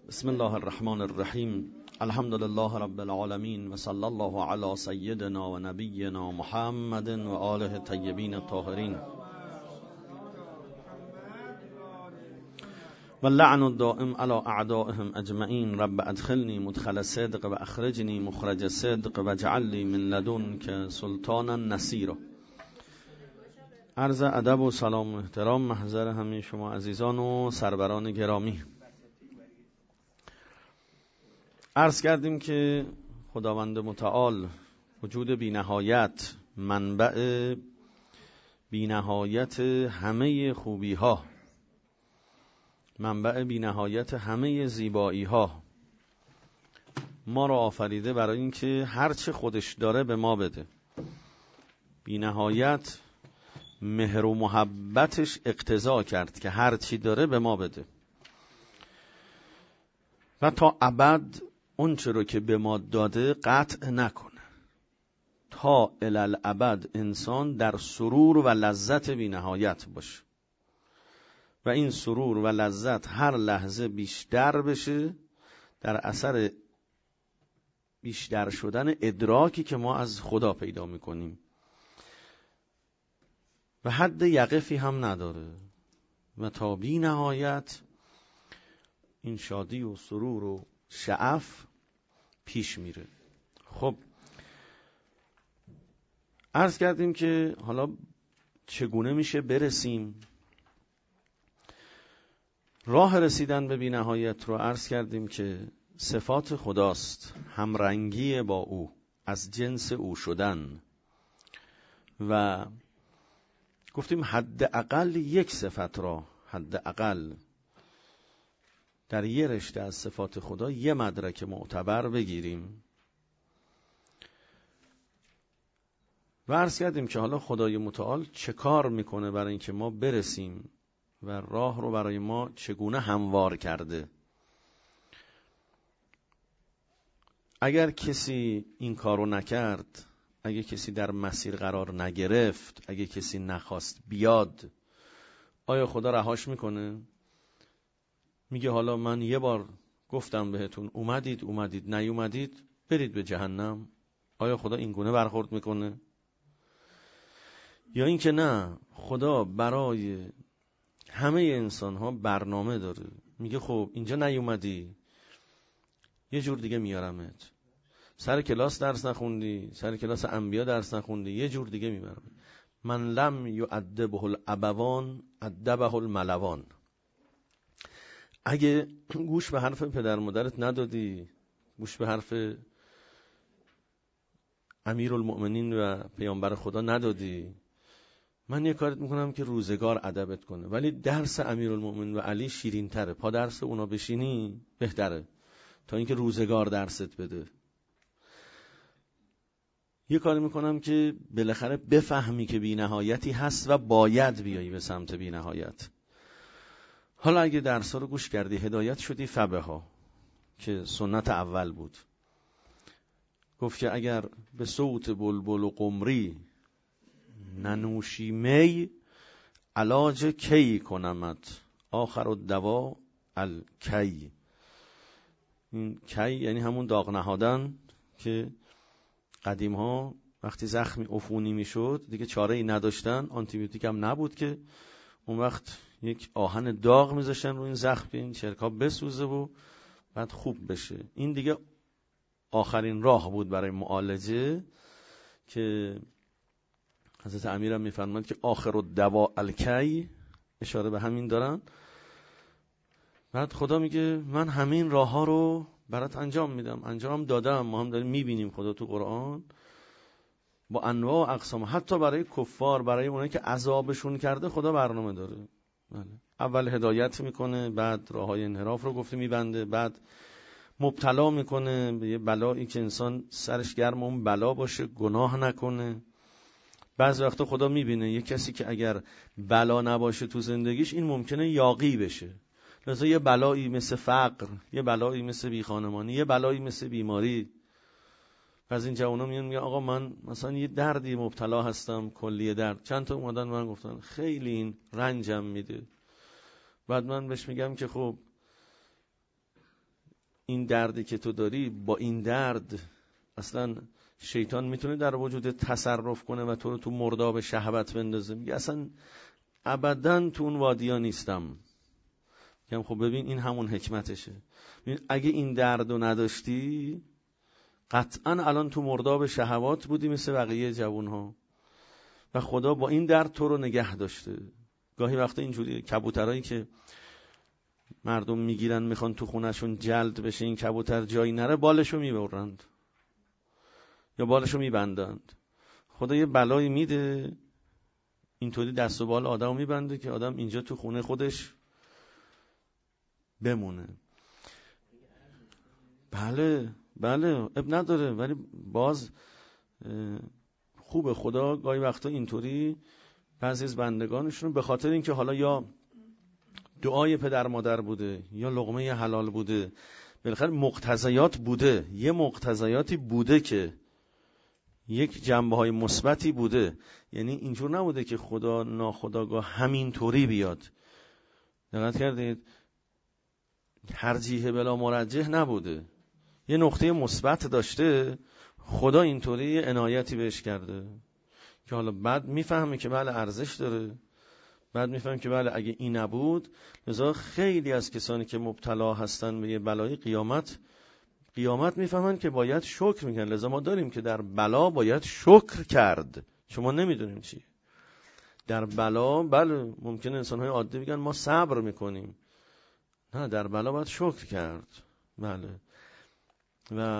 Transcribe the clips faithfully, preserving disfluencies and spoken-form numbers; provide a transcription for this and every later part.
بسم الله الرحمن الرحیم. الحمد لله رب العالمین و صلی الله علی سیدنا و نبینا محمد و آله طیبین الطاهرین و لعن الدائم علی اعدائهم اجمعین. رب ادخلنی مدخل صدق و اخرجنی مخرج صدق و اجعل لی من لدنک سلطانا نصیرا. عرض ادب و سلام و احترام محضر همه شما عزیزان و سروران گرامی. عرض کردیم که خداوند متعال وجود بی‌نهایت، منبع بی‌نهایت همه خوبی ها، منبع بی‌نهایت همه زیبایی ها، ما را آفریده برای اینکه هر چه خودش داره به ما بده. بی‌نهایت مهر و محبتش اقتضا کرد که هر چی داره به ما بده و تا ابد اون چه رو که به ما داده قطع نکنه، تا الالابد انسان در سرور و لذت بی نهایت باشه و این سرور و لذت هر لحظه بیشتر بشه در اثر بیشتر شدن ادراکی که ما از خدا پیدا میکنیم و حد یقفی هم نداره و تا بی نهایت این شادی و سرور و شعف پیش میره. خب عرض کردیم که حالا چگونه میشه برسیم. راه رسیدن به بی نهایت رو عرض کردیم که صفات خداست، همرنگی با او، از جنس او شدن و گفتیم حداقل یک صفت را، حداقل در یه رشته از صفات خدا یه مدرک معتبر بگیریم و عرض کردیم که حالا خدای متعال چه کار میکنه برای اینکه ما برسیم و راه رو برای ما چگونه هموار کرده. اگر کسی این کارو نکرد، اگه کسی در مسیر قرار نگرفت، اگه کسی نخواست بیاد، آیا خدا رهاش میکنه؟ میگه حالا من یه بار گفتم بهتون، اومدید اومدید، نیومدید برید به جهنم. آیا خدا این گونه برخورد میکنه؟ یا اینکه نه، خدا برای همه انسان ها برنامه داره، میگه خب اینجا نیومدی، یه جور دیگه میارمت. سر کلاس درس نخوندی، سر کلاس انبیا درس نخوندی، یه جور دیگه میبرم. من لم یؤدبه الابوان ادبه الملوان. اگه گوش به حرف پدر مادرت ندادی، گوش به حرف امیرالمؤمنین و پیامبر خدا ندادی، من یه کارت میکنم که روزگار ادبت کنه. ولی درس امیرالمؤمنین و علی شیرین تره، پا درس اونا بشینی بهتره تا اینکه روزگار درست بده. یه کاری میکنم که بالاخره بفهمی که بی نهایتی هست و باید بیایی به سمت بی نهایت. حالا اگه درس‌ها رو گوش کردی، هدایت شدی، فبها، که سنت اول بود. گفت که اگر به صوت بلبل و قمری ننوشی می، علاج کی کنمت آخر الدوا الکی. این کی یعنی همون داغ نهادن که قدیم ها وقتی زخمی عفونی میشد دیگه چاره ای نداشتن، آنتی بیوتیک هم نبود، که اون وقت یک آهن داغ میذاشتن رو این زخم که این چرکا بسوزه و بعد خوب بشه. این دیگه آخرین راه بود برای معالجه که حضرت امیر هم میفرماد که آخر الدوا الکی، اشاره به همین دارن. بعد خدا میگه من همین راه ها رو برات انجام میدم، انجام دادم، ما هم داریم میبینیم خدا تو قرآن با انواع و اقسام، حتی برای کفار، برای اونایی که عذابشون کرده خدا برنامه داره. بله. اول هدایت میکنه، بعد راههای انحراف رو گفته میبنده، بعد مبتلا میکنه به یه بلایی که انسان سرش گرم اون بلا باشه، گناه نکنه. بعضی وقتا خدا میبینه یه کسی که اگر بلا نباشه تو زندگیش این ممکنه یاغی بشه، لذا یه بلایی مثل فقر، یه بلایی مثل بیخانمانی، یه بلایی مثل بیماری. از این جوانا میان میگن آقا من مثلا یه دردی مبتلا هستم، کلیه درد. چند تا اومدن من گفتن خیلی این رنجم میده. بعد من بهش میگم که خب این دردی که تو داری، با این درد اصلا شیطان میتونه در وجود تصرف کنه و تو رو تو مرداب شهوت بندازه. میگه اصلا ابداً تو اون وادیا نیستم. میگم خب ببین این همون حکمتشه. اگه این دردو نداشتی قطعاً الان تو مرداب شهوات بودی مثل بقیه جوانها و خدا با این درد تو رو نگه داشته. گاهی وقتا اینجوری کبوترایی که مردم میگیرن میخوان تو خونهشون جلد بشه این کبوتر جایی نره، بالشو میبرند یا بالشو میبندند. خدا یه بلایی میده اینطوری دست و بال آدمو میبنده که آدم اینجا تو خونه خودش بمونه. بله بله اب نداره، ولی باز خوبه خدا گاهی وقتا اینطوری بعضی از بندگانشون به خاطر اینکه حالا یا دعای پدر مادر بوده یا لقمه حلال بوده، بالاخره مقتضیات بوده، یه مقتضیاتی بوده که یک جنبه های مثبتی بوده. یعنی اینجور نبوده که خدا ناخودآگاه همینطوری بیاد. دقت کردید؟ ترجیح بلا مرجح نبوده، یه نقطه مثبت داشته، خدا اینطوری عنایتی بهش کرده که حالا بعد میفهمه که بله ارزش داره، بعد میفهمه که بله اگه این نبود. لذا خیلی از کسانی که مبتلا هستن به یه بلای قیامت قیامت میفهمن که باید شکر میکنن. لذا ما داریم که در بلا باید شکر کرد. شما نمیدونیم چی در بلا. بله ممکنه انسان‌های عادی بگن ما صبر میکنیم، نه، در بلا باید شکر کرد. بله. و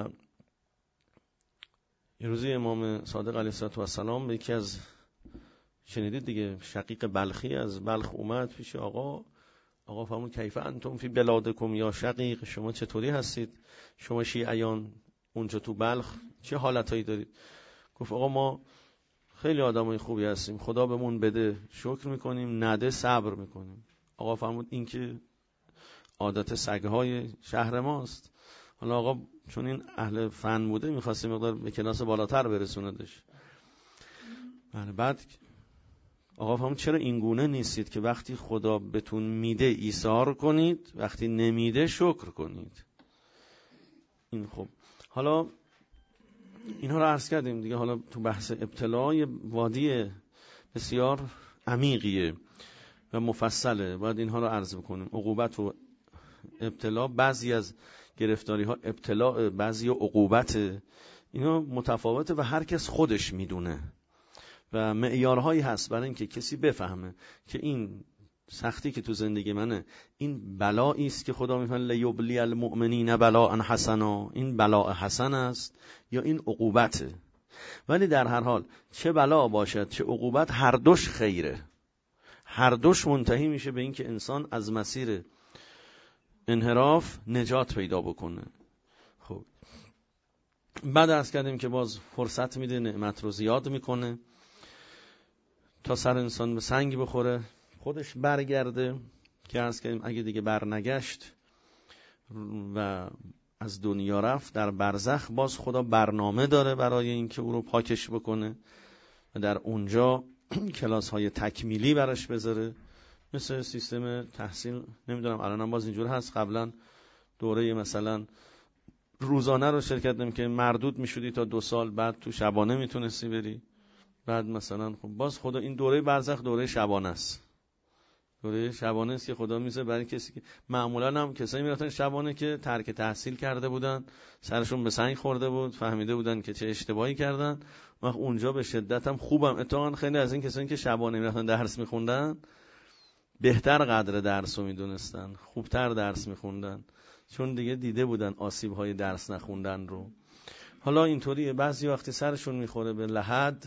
یه روزی امام صادق علیه السلام به یکی از شنیدید دیگه شقیق بلخی از بلخ اومد پیش آقا. آقا فرمود کیف انتم فی بلادکم یا شقیق، شما چطوری هستید شما شیعیان اونجا تو بلخ، چه حالتایی دارید؟ گفت آقا ما خیلی آدمای خوبی هستیم، خدا بهمون بده شکر میکنیم، نده صبر میکنیم. آقا فرمود این که عادت سگهای شهر ماست. حالا آقا چون این اهل فن بوده میخواسته مقدار به کلاس بالاتر برسوندش. بله. بعد آقا فرمود چرا این گونه نیستید که وقتی خدا بهتون میده ایثار کنید، وقتی نمیده شکر کنید. این خب حالا اینها رو عرض کردیم دیگه. حالا تو بحث ابتلا وادی بسیار عمیقیه و مفصله، باید اینها رو عرض بکنیم. عقوبت و ابتلا، بعضی از گرفتاری ها ابتلا، بعضی عقوبت، اینا متفاوته و هر کس خودش میدونه و معیارهایی هست برای اینکه کسی بفهمه که این سختی که تو زندگی منه این بلایی است که خدا میفرماید لیبلی المؤمنین بلاء حسنا، این بلاء حسن است یا این عقوبته. ولی در هر حال چه بلا باشد چه عقوبت، هر دوش خیره، هر دوش منتهی میشه به این که انسان از مسیر انحراف نجات پیدا بکنه. خب بعد عرض کردیم که باز فرصت میده، نعمت رو زیاد میکنه تا سر انسان به سنگ بخوره خودش برگرده، که عرض کردیم اگه دیگه برنگشت و از دنیا رفت در برزخ، باز خدا برنامه داره برای اینکه او رو پاکش بکنه و در اونجا کلاس های تکمیلی براش بذاره، مثل سیستم تحصیل. نمیدونم الانم باز اینجور هست، قبلا دوره مثلا روزانه رو شرکت نمی که مردود میشدی تا دو سال، بعد تو شبانه میتونستی بری، بعد مثلا خب باز خدا این دوره برزخ دوره شبانه است. دوره شبانه است که خدا میذاره برای کسی که معمولا هم کسایی میرفتن شبانه که ترک تحصیل کرده بودن، سرشون به سنگ خورده بود، فهمیده بودن که چه اشتباهی کردن، و اونجا به شدت هم خوبم. اتفاقا خیلی از این کسایی که شبانه میرفتن درس میخوندن بهتر قدر درس رو میدونستن، خوبتر درس میخوندن، چون دیگه دیده بودن آسیب‌های درس نخوندن رو. حالا اینطوریه بعضی وقتی سرشون میخوره به لحد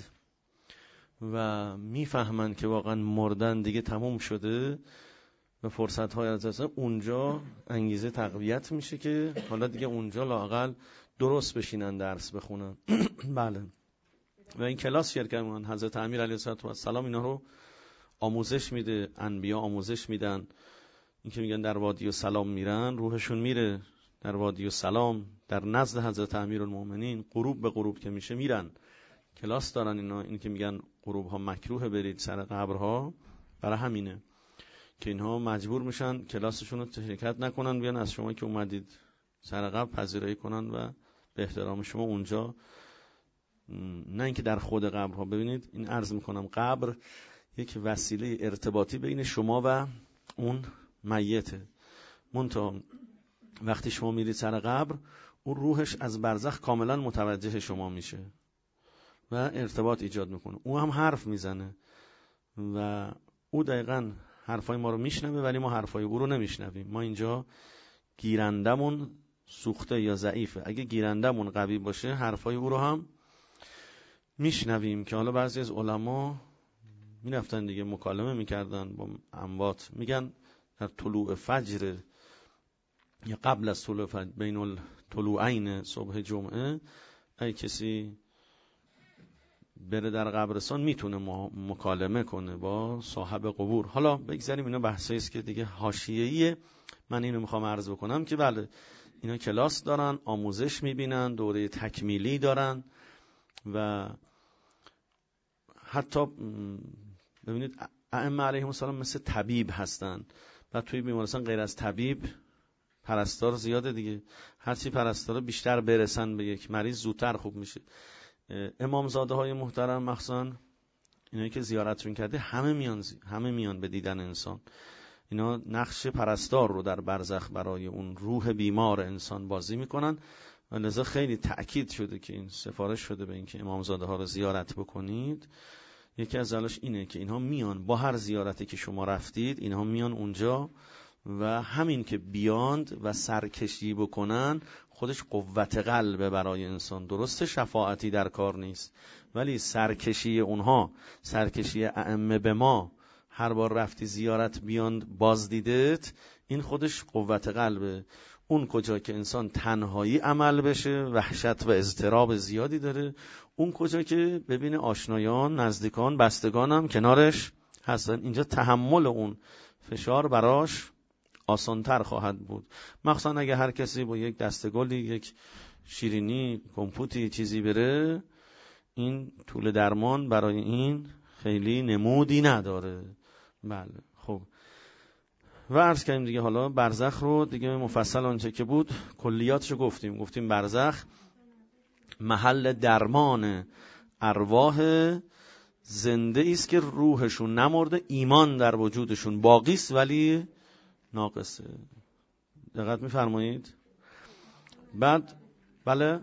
و میفهمن که واقعا مردن دیگه تموم شده و فرصت‌های از دست، اونجا انگیزه تقویت میشه که حالا دیگه اونجا لااقل درست بشینن درس بخونن. بله. و این کلاس شرکت من حضرت امیر علیه السلام اینا رو آموزش میده، انبیا آموزش میدن. این که میگن در وادی و سلام میرن، روحشون میره در وادی و سلام در نزد حضرت امیرالمومنین، غروب به غروب که میشه میرن کلاس دارن اینا. این که میگن غروب ها مکروه برید سر قبرها، برای همینه که اینها مجبور میشن کلاسشون رو شرکت نکنن، بیان از شما که اومدید سر قبر پذیرایی کنن و به احترام شما اونجا، نه اینکه در خود قبرها. ببینید این عرض میکنم قبر یک وسیله ارتباطی بین شما و اون میته. منتها وقتی شما میرید سر قبر، اون روحش از برزخ کاملا متوجه شما میشه و ارتباط ایجاد میکنه. او هم حرف میزنه و او دقیقاً حرفای ما رو میشنوه، ولی ما حرفای او رو نمیشنویم. ما اینجا گیرندمون سوخته یا ضعیفه. اگه گیرندمون قوی باشه حرفای او رو هم میشنویم. که حالا بعضی از علما میرفتن دیگه مکالمه میکردن با اموات، میگن در طلوع فجر یا قبل از طلوع فجر، بین الطلوعین صبح جمعه، ای کسی بره در قبرستان میتونه مکالمه کنه با صاحب قبور. حالا بگذاریم، اینا بحثایی است که دیگه حاشیه‌ایه. من اینو میخوام عرض بکنم که بله اینا کلاس دارن، آموزش میبینن، دوره تکمیلی دارن و حتی ببینید ائمه علیهم السلام مثل طبیب هستن و توی بیمارستان غیر از طبیب پرستار زیاده دیگه. هرچی پرستارا بیشتر برسن به یک مریض زودتر خوب میشه. امامزاده های محترم مخصوصا اینایی که زیارتشون کرده همه میان همه میان به دیدن انسان. اینا نقش پرستار رو در برزخ برای اون روح بیمار انسان بازی میکنن و لذا خیلی تأکید شده که این سفارش شده به اینکه امامزاده ها رو زیارت بکنید. یکی از دلایلش اینه که اینها میان با هر زیارتی که شما رفتید، اینها میان اونجا و همین که بیاند و سرکشی بکنن خودش قوت قلبه برای انسان. درسته شفاعتی در کار نیست، ولی سرکشی اونها، سرکشی ائمه به ما، هر بار رفتی زیارت بیاند بازدیدت، این خودش قوت قلبه. اون کجا که انسان تنهایی عمل بشه وحشت و اضطراب زیادی داره، اون کجا که ببینه آشنایان، نزدیکان، بستگان هم کنارش هستن، اینجا تحمل اون فشار براش آسانتر خواهد بود. مخصوصا اگه هر کسی با یک دسته گلی، یک شیرینی، کمپوتی چیزی بره، این طول درمان برای این خیلی نمودی نداره. بله خب و عرض کردیم دیگه. حالا برزخ رو دیگه مفصل آنچه که بود کلیاتشو گفتیم. گفتیم برزخ محل درمان ارواح زنده است که روحشون نمرده، ایمان در وجودشون باقی است ولی ناقصه. دقت می‌فرمایید؟ بعد بله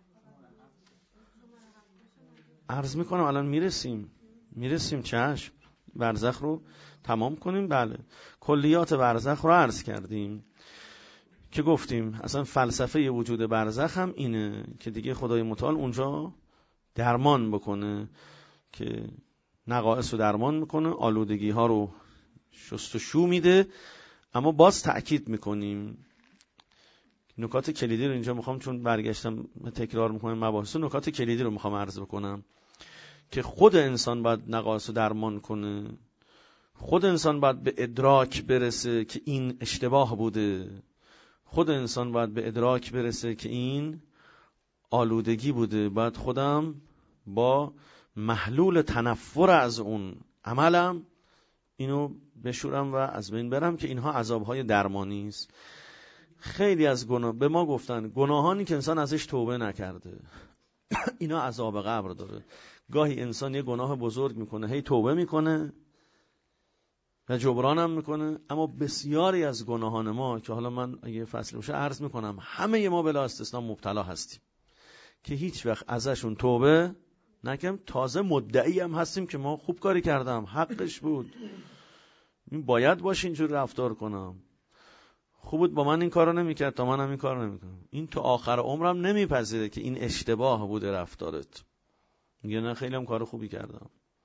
عرض میکنم الان میرسیم میرسیم چشم برزخ رو تمام کنیم. بله کلیات برزخ رو عرض کردیم که گفتیم اصلا فلسفه وجود برزخ هم اینه که دیگه خدای متعال اونجا درمان بکنه، که نقائص رو درمان میکنه، آلودگی ها رو شست و شو میده. اما باز تأکید میکنیم نکات کلیدی رو اینجا میخوام، چون برگشتم تکرار میکنم مباحث، نکات کلیدی رو میخوام عرض بکنم که خود انسان باید نقائص رو درمان کنه. خود انسان باید به ادراک برسه که این اشتباه بوده. خود انسان باید به ادراک برسه که این آلودگی بوده. باید خودم با محلول تنفر از اون عملم اینو بشورم و از بین برم که اینها عذابهای درمانی است. خیلی از گناه به ما گفتن گناهانی که انسان ازش توبه نکرده اینا عذاب قبر داره. گاهی انسان یه گناه بزرگ میکنه، هی توبه میکنه و جبران هم میکنه، اما بسیاری از گناهان ما که حالا من اگه فصل بشه عرض میکنم همه ما بلا استثنا مبتلا هستیم که هیچ وقت ازشون توبه نکنیم. تازه مدعی هم هستیم که ما خوب کاری کردم، حقش بود، این باید باشه اینجور رفتار کنم، خوب بود با من این کارو نمیکرد تا منم این کارو نمیکنم. این تا آخر عمرم نمیپذیره که این اشتباه بوده رفتارت، میگه نه خیلی هم کار خوبی کردم.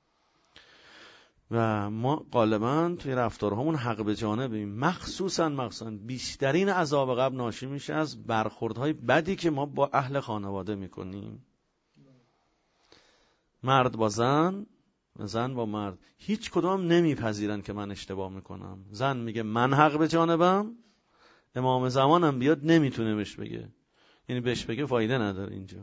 و ما غالبا توی رفتارهامون حق به جانبیم. مخصوصا مخصوصا بیشترین عذاب قبر ناشی میشه از برخوردهای بدی که ما با اهل خانواده میکنیم. مرد با زن، زن با مرد، هیچ کدوم نمیپذیرن که من اشتباه میکنم. زن میگه من حق به جانبم، امام زمانم بیاد نمیتونه بهش بگه، یعنی بهش بگه فایده نداره. اینجا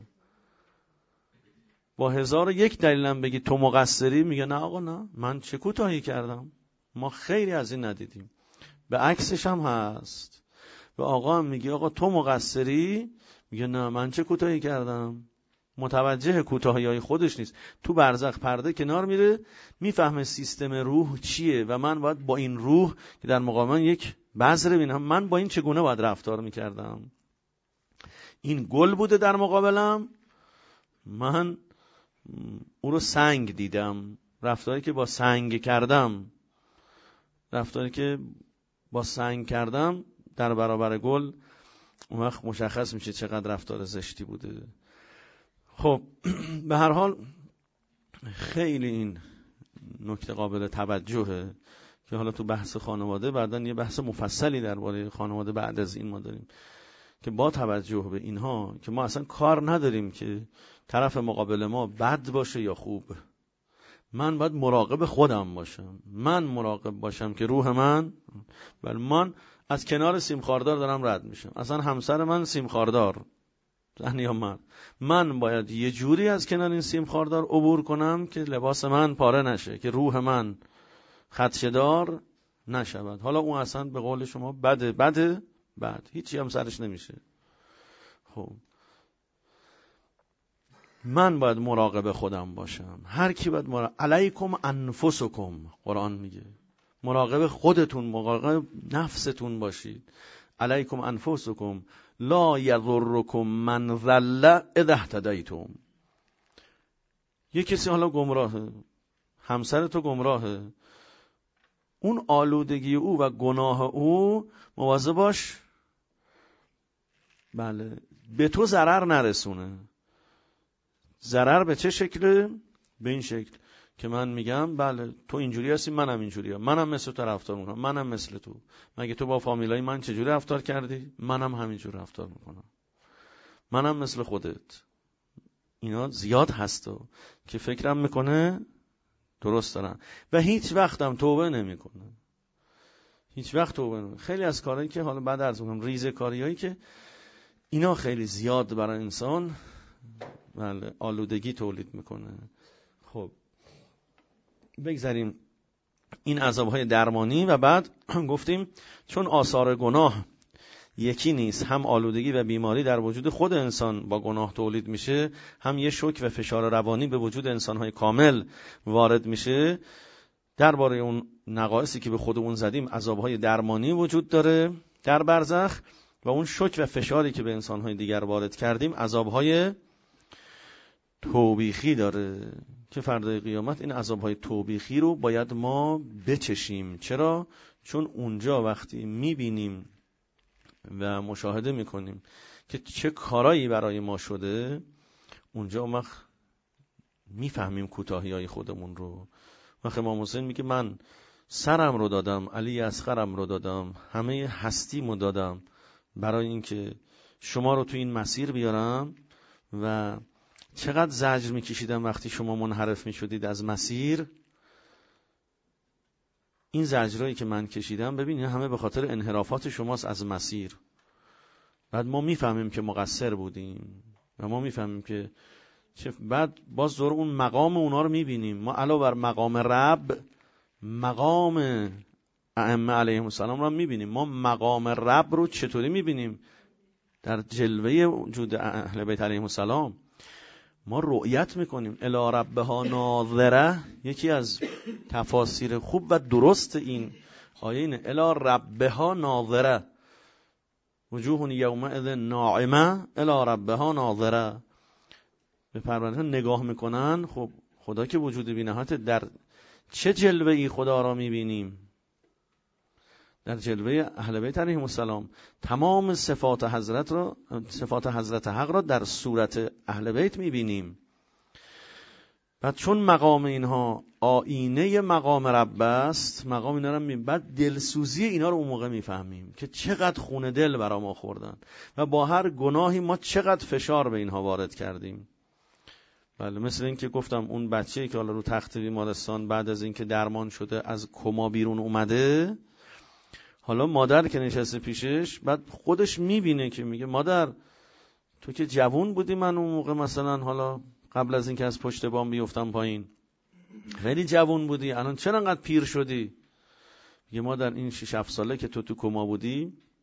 با هزار و یک دلیلم بگی تو مقصری، میگه نه آقا نه، من چه کوتاهی کردم. ما خیلی از این ندیدیم. به عکسش هم هست. و آقا هم میگی آقا تو مقصری، میگه نه من چه کوتاهی کردم. متوجه کوتاهی‌های خودش نیست. تو برزخ پرده کنار میره، میفهمه سیستم روح چیه و من باید با این روح که در مقابل یک بذر بینم، من با این چگونه باید رفتار میکردم. این گل بوده در مقابلم، من او رو سنگ دیدم. رفتاری که با سنگ کردم، رفتاری که با سنگ کردم در برابر گل، اون وقت مشخص میشه چقدر رفتار زشتی بوده. خب به هر حال خیلی این نکته قابل توجهه که حالا تو بحث خانواده بعدن یه بحث مفصلی درباره خانواده بعد از این ما داریم که با توجه به اینها که ما اصلا کار نداریم که طرف مقابل ما بد باشه یا خوب، من باید مراقب خودم باشم. من مراقب باشم که روح من، ولی من از کنار سیم خاردار دارم رد میشم، اصلا همسر من سیم خاردار زن یا مرد، من باید یه جوری از کنار این سیم خاردار عبور کنم که لباس من پاره نشه، که روح من خدشه‌دار نشود. حالا اون اصلا به قول شما بده بده بد، هیچی هم سرش نمیشه. خب من باید مراقب خودم باشم. هر کی باید مراقب. علیکم انفسکم، قرآن میگه مراقب خودتون، مراقب نفستون باشید. علیکم انفسکم لا یضرکم من ضل اذا اهتدیتم. یه کسی حالا گمراهه، همسر تو گمراهه، اون آلودگی او و گناه او مواظب باش بله به تو ضرر نرسونه. ضرر به چه شکله؟ به این شکل که من میگم بله تو اینجوری هستی، منم اینجوری هم. منم مثل تو رفتار میکنم، منم مثل تو. مگه تو با فامیلای من چجوری رفتار کردی؟ منم همینجور رفتار میکنم، منم مثل خودت. اینا زیاد هستو که فکرم میکنه درست دارن و هیچ وقتم توبه نمیکنه. هیچ وقت توبه نمیکنه. خیلی از کارهایی که حالا بعد عرض میکنم، ریزه کاریایی که اینا خیلی زیاد برای انسان بله آلودگی تولید میکنه. خب بگذاریم این عذابهای درمانی و بعد گفتیم چون آثار گناه یکی نیست، هم آلودگی و بیماری در وجود خود انسان با گناه تولید میشه، هم یه شوک و فشار روانی به وجود انسانهای کامل وارد میشه. درباره اون نقایصی که به خودمون زدیم، عذابهای درمانی وجود داره در برزخ و اون شوک و فشاری که به انسانهای دیگر وارد کردیم عذابهای توبیخی داره که فردای قیامت این عذابهای توبیخی رو باید ما بچشیم. چرا؟ چون اونجا وقتی میبینیم و مشاهده میکنیم که چه کارایی برای ما شده، اونجا ما میفهمیم کوتاهی‌های خودمون رو. وقتی امام حسین میگه من سرم رو دادم، علی اصغرم رو دادم، همه هستیمو دادم برای اینکه شما رو تو این مسیر بیارم و چقدر زجر میکشیدم وقتی شما منحرف میشدید از مسیر. این زجرهایی که من کشیدم ببینید همه به خاطر انحرافات شماست از مسیر. بعد ما میفهمیم که مقصر بودیم و ما میفهمیم که چه بعد باز دور اون مقام اونا رو میبینیم. ما علاوه بر مقام رب مقام ائمه علیهم السلام رو میبینیم. ما مقام رب رو چطوری میبینیم؟ در جلوه وجود اهل بیت علیهم السلام ما رؤیت میکنیم. الی ربها ناظره، یکی از تفاسیر خوب و درست این آیه اینه، الی ربها ناظره وجوه یومئذ ناعمه الی ربها ناظره. به پروردگار نگاه میکنن. خب خدا که وجود بی‌نهایت، در چه جلوه ای خدا را میبینیم؟ در جلوه اهل بیت علیهم السلام. تمام صفات حضرت را، صفات حضرت حق را در صورت اهل بیت میبینیم. بعد چون مقام اینها آینه مقام رب است، مقام اینا را میبینیم، بعد دلسوزی اینا رو اون موقع میفهمیم که چقدر خون دل برا ما خوردن و با هر گناهی ما چقدر فشار به اینها وارد کردیم. بله مثل این که گفتم اون بچه‌ای که حالا رو تخت بیمارستان بعد از اینکه درمان شده از کما بیرون اومده، حالا مادر که نشسته پیشش، بعد خودش میبینه که میگه مادر تو که جوون بودی، من اون موقع مثلا حالا قبل از اینکه از پشت بام بیفتم پایین خیلی جوون بودی، الان چرا انقدر پیر شدی؟ میگه مادر این شش هفت ساله که تو تو کما بودی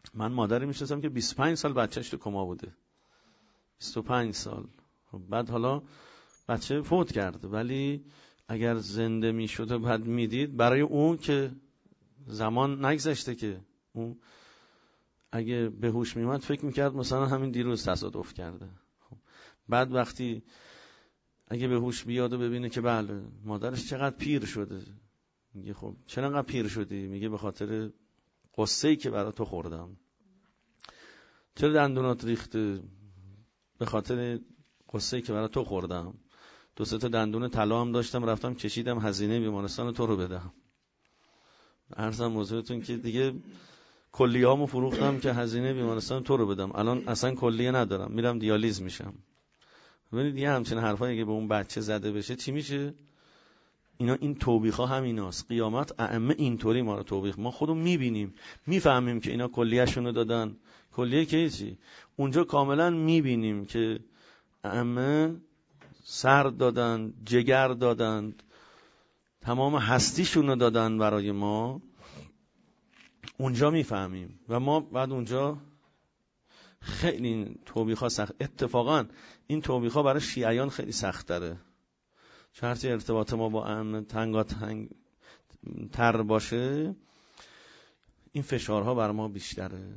من مادری میشناسم که بیست و پنج سال بچهش تو کما بوده، بیست و پنج سال. خب بعد حالا بچه فوت کرد، ولی اگر زنده میشد و بعد میدید، برای اون که زمان نگذشته، که اون اگه به هوش میومد فکر میکرد مثلا همین دیروز تصادف کرده. خب بعد وقتی اگه به هوش بیاد و ببینه که بله مادرش چقدر پیر شده، میگه خب چرا انقدر پیر شدی؟ میگه به خاطر قصه‌ای که برای تو خوردم. چرا دندونات ریخته؟ به خاطر قصه‌ای که برای تو خوردم. دو سه تا دندون طلا هم داشتم، رفتم کشیدم هزینه بیمارستان تو رو بدم. عرضم موضوعتون که دیگه کلیه‌امو فروختم که هزینه بیمارستان تو رو بدم، الان اصلا کلیه ندارم، میرم دیالیز میشم. ببینید یه همچین حرفایی که به اون بچه زده بشه چی میشه؟ اینا این توبیخ‌ها همیناست. قیامت ائمه اینطوری ما رو توبیخ، ما خودمون میبینیم، میفهمیم که اینا کلیه‌شون رو دادن. کلیه که چی؟ اونجا کاملا میبینیم که ائمه سر دادن، جگر دادن، تمام هستیشون رو دادن برای ما. اونجا میفهمیم و ما بعد اونجا خیلی این توبیخ‌ها سخت. اتفاقا این توبیخ‌ها برای شیعیان خیلی سخت تره، چون هرچی ارتباط ما با ائمه تنگاتنگ تر باشه، این فشارها بر ما بیشتره.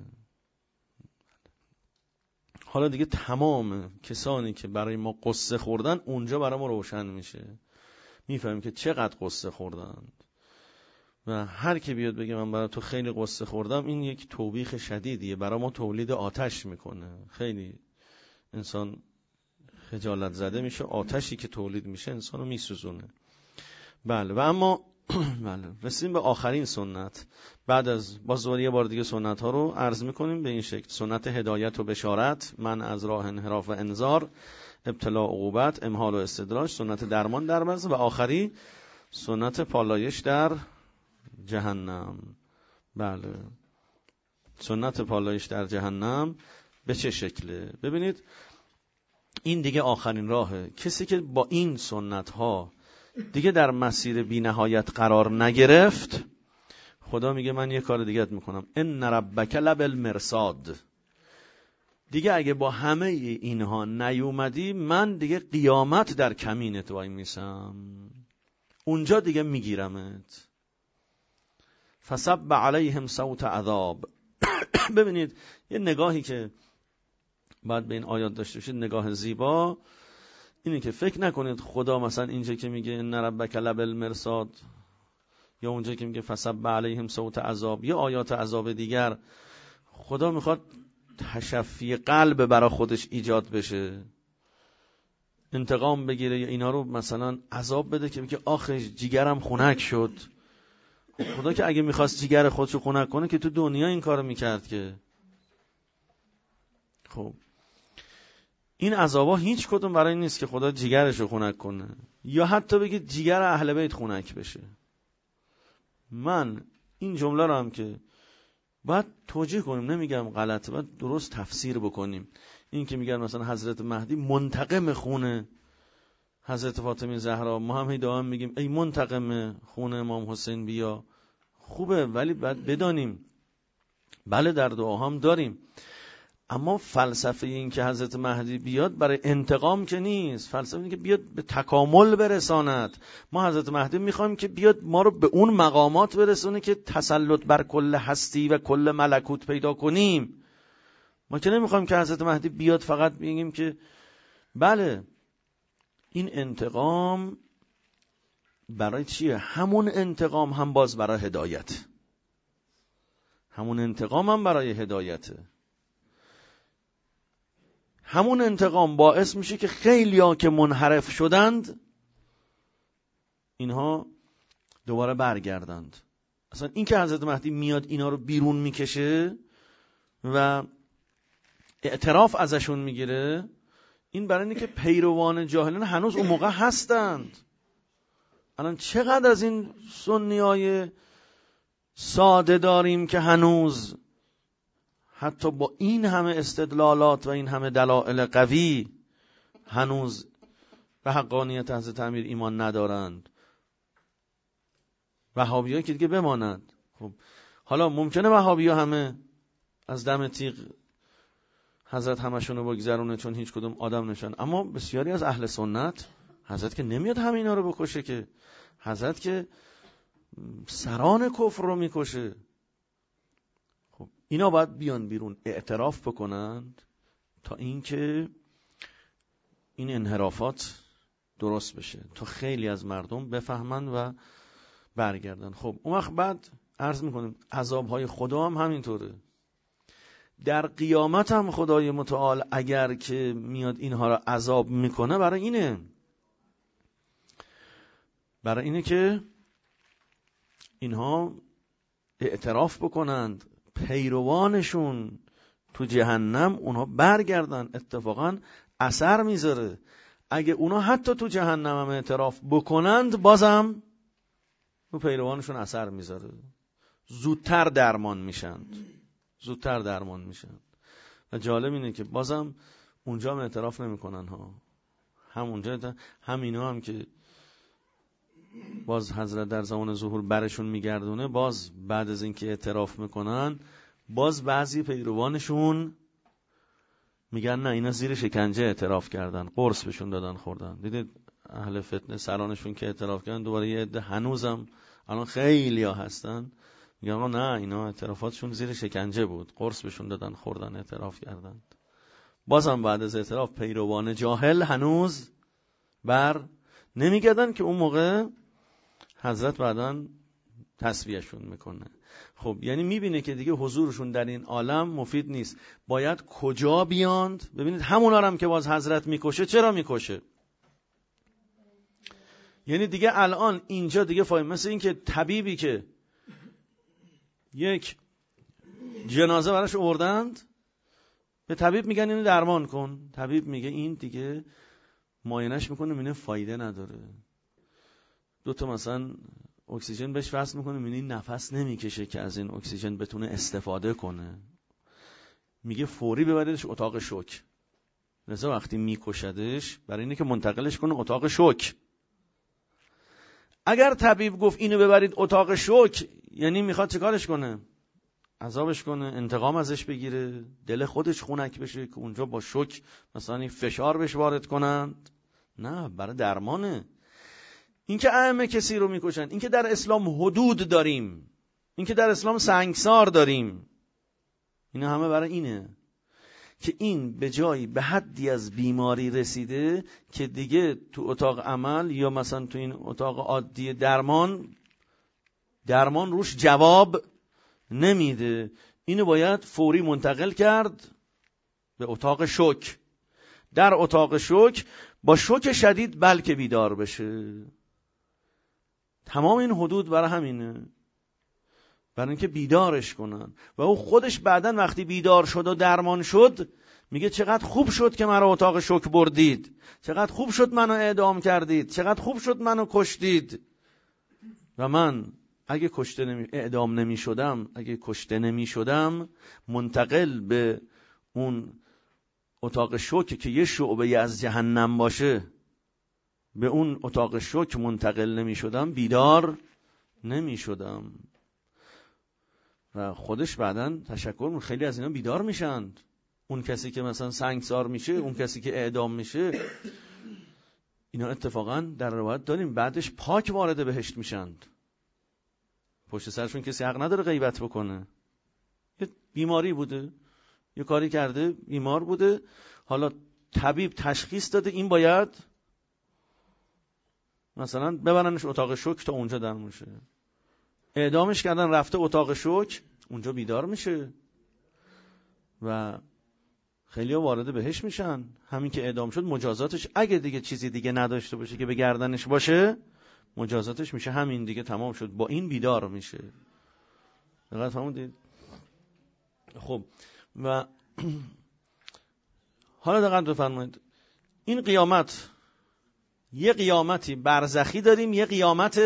حالا دیگه تمام کسانی که برای ما قصه خوردن، اونجا برای ما روشن میشه، میفهمیم که چقدر قصه خوردن. و هر کی بیاد بگه من برای تو خیلی قصه خوردم، این یک توبیخ شدیدیه، برای ما تولید آتش میکنه. خیلی انسان خجالت زده میشه، آتشی که تولید میشه انسانو میسوزونه. بله و اما بله رسیدیم به آخرین سنت. بعد از باز یه بار دیگه سنت ها رو عرض میکنیم به این شکل: سنت هدایت و بشارت، من از راه انحراف و انذار، ابتلا و عقوبت، امهال و استدراج، سنت درمان در مرض، و آخری سنت پالایش در جهنم. بله سنت پالایش در جهنم به چه شکله؟ ببینید این دیگه آخرین راهه. کسی که با این سنت ها دیگه در مسیر بی نهایت قرار نگرفت، خدا میگه من یه کار دیگه میکنم، ان ربک لبالمرصاد. دیگه اگه با همه اینها نیومدی، من دیگه قیامت در کمینت وای میسم، اونجا دیگه میگیرمت. فصب علیهم صوت عذاب. ببینید یه نگاهی که بعد به این آیات داشته باشید، نگاه زیبا، اینه که فکر نکنید خدا مثلا اینجا که میگه ان ربک لبالمرصاد، یا اونجا که میگه فصب علیهم صوت عذاب، یا آیات عذاب دیگر، خدا میخواد تشفی قلب برای خودش ایجاد بشه، انتقام بگیره، یا اینا رو مثلا عذاب بده که میگه آخه جیگرم خنک شد. خدا که اگه میخواست جیگر خودشو خنک کنه که تو دنیا این کارو میکرد که. خب این عذابا هیچ کدوم برای این نیست که خدا جیگرشو خنک کنه، یا حتی بگه جیگر اهل بیت خنک بشه. من این جمله رو هم که باید توجیه کنیم، نمیگم غلطه، باید درست تفسیر بکنیم. این که میگن مثلا حضرت مهدی منتقم خونه حضرت فاطمه زهرا، ما هم هی دائم میگیم ای منتقم خونه امام حسین بیا، خوبه، ولی باید بدانیم بله در دعا هم داریم، اما فلسفه این که حضرت مهدی بیاد برای انتقام که نیست، فلسفه این که بیاد به تکامل برساند. ما حضرت مهدی میخوایم که بیاد ما رو به اون مقامات برسونه که تسلط بر کل هستی و کل ملکوت پیدا کنیم. ما که نمیخوایم که حضرت مهدی بیاد فقط بگیم که بله این انتقام برای چیه؟ همون انتقام هم باز برای هدایت، همون انتقام هم برای هدایته. همون انتقام باعث میشه که خیلی ها که منحرف شدند اینها دوباره برگردند. اصلا این که حضرت مهدی میاد اینا رو بیرون میکشه و اعتراف ازشون میگیره، این برای اینه که پیروان جاهلان هنوز اون موقع هستند. الان چقدر از این سنیای ساده داریم که هنوز حتی با این همه استدلالات و این همه دلایل قوی هنوز به حقانیت حضرت امیر ایمان ندارند. وهابی‌ها که دیگه بمانند. خب حالا ممکنه وهابی‌ها همه از دم تیغ حضرت همشون رو بگذرونه چون هیچ کدوم آدم نشن. اما بسیاری از اهل سنت حضرت که نمیاد همه اینا رو بکشه، که حضرت که سران کفر رو میکشه. خب اینا باید بیان بیرون اعتراف بکنند تا اینکه این انحرافات درست بشه، تا خیلی از مردم بفهمن و برگردن. خب اون وقت بعد عرض میکنیم عذابهای خدا هم همینطوره. در قیامت هم خدای متعال اگر که میاد اینها را عذاب میکنه، برای اینه برای اینه که اینها اعتراف بکنند، پیروانشون تو جهنم اونها برگردن. اتفاقا اثر میذاره. اگه اونا حتی تو جهنم هم اعتراف بکنند، بازم تو پیروانشون اثر میذاره. زودتر درمان میشند زودتر درمان میشند و جالب اینه که بازم اونجا هم اعتراف نمیکنن ها. هم اونجا هم اینا هم که باز حضرت در زمان ظهور برشون میگردونه، باز بعد از اینکه اعتراف میکنن، باز بعضی پیروانشون میگن نه اینا زیر شکنجه اعتراف کردن، قرص بهشون دادن خوردن. دیدید اهل فتنه سرانشون که اعتراف کردن، دوباره یه عده هنوزم الان خیلی ها هستن میگن آقا نه اینا اعترافاتشون زیر شکنجه بود، قرص بهشون دادن خوردن، اعتراف کردن. بازم بعد از اعتراف پیروان جاهل هنوز بر نمیگردن که اون موقع حضرت بعداً تسبیحشون میکنه. خب یعنی میبینه که دیگه حضورشون در این عالم مفید نیست. باید کجا بیاند؟ ببینید همونا هم که باز حضرت میکشه، چرا میکشه؟ یعنی دیگه الان اینجا دیگه فاهم، مثل این که طبیبی که یک جنازه براش آوردند، به طبیب میگن اینو درمان کن. طبیب میگه این دیگه معاینش میکنه میبینه فایده نداره. دو تا مثلا اکسیژن بهش وصل میکنه میبینه این نفس نمیکشه که از این اکسیژن بتونه استفاده کنه. میگه فوری ببریدش اتاق شوک. لذا وقتی میکشدش برای اینه که منتقلش کنه اتاق شوک. اگر طبیب گفت اینو ببرید اتاق شوک، یعنی میخواد چیکارش کنه؟ عذابش کنه، انتقام ازش بگیره، دل خودش خونک بشه که اونجا با شوک مثلا فشار بهش وارد کنند. نه، برای درمانه. این که ائمه کسی رو میکشن، این که در اسلام حدود داریم، این که در اسلام سنگسار داریم، اینا همه برای اینه که این به جایی به حدی از بیماری رسیده که دیگه تو اتاق عمل یا مثلا تو این اتاق عادی درمان درمان روش جواب نمیده. اینو باید فوری منتقل کرد به اتاق شوک. در اتاق شوک با شوک شدید بلکه بیدار بشه. تمام این حدود برای همینه، برای اینکه بیدارش کنن. و او خودش بعداً وقتی بیدار شد و درمان شد میگه چقدر خوب شد که مرا اتاق شوک بردید، چقدر خوب شد منو اعدام کردید، چقدر خوب شد منو کشتید. و من اگه کشته نمی اعدام نمی شدم، اگه کشته نمی شدم، منتقل به اون اتاق شوک که یه شعبه از جهنم باشه، به اون اتاق شوک منتقل نمی شدم، بیدار نمی شدم. و خودش بعداً تشکر می، خیلی از اینا بیدار میشند. اون کسی که مثلا سنگسار میشه، اون کسی که اعدام میشه، اینا اتفاقاً در روایت داریم بعدش پاک وارد بهشت میشند. پشت سرشون کسی حق نداره غیبت بکنه. یه بیماری بوده، یه کاری کرده، بیمار بوده، حالا طبیب تشخیص داده این باید مثلا ببرنش اتاق شوک تا اونجا درمان شه. اعدامش کردن، رفته اتاق شوک، اونجا بیدار میشه و خیلی ها وارد بهش میشن. همین که اعدام شد مجازاتش اگه دیگه چیزی دیگه نداشته باشه که به گردنش باشه، مجازاتش میشه همین دیگه، تمام شد، با این بیدار میشه. دقیق فهمیدید؟ خب و حالا دقیق بفرمایید، این قیامت یه قیامتی برزخی داریم، یه قیامت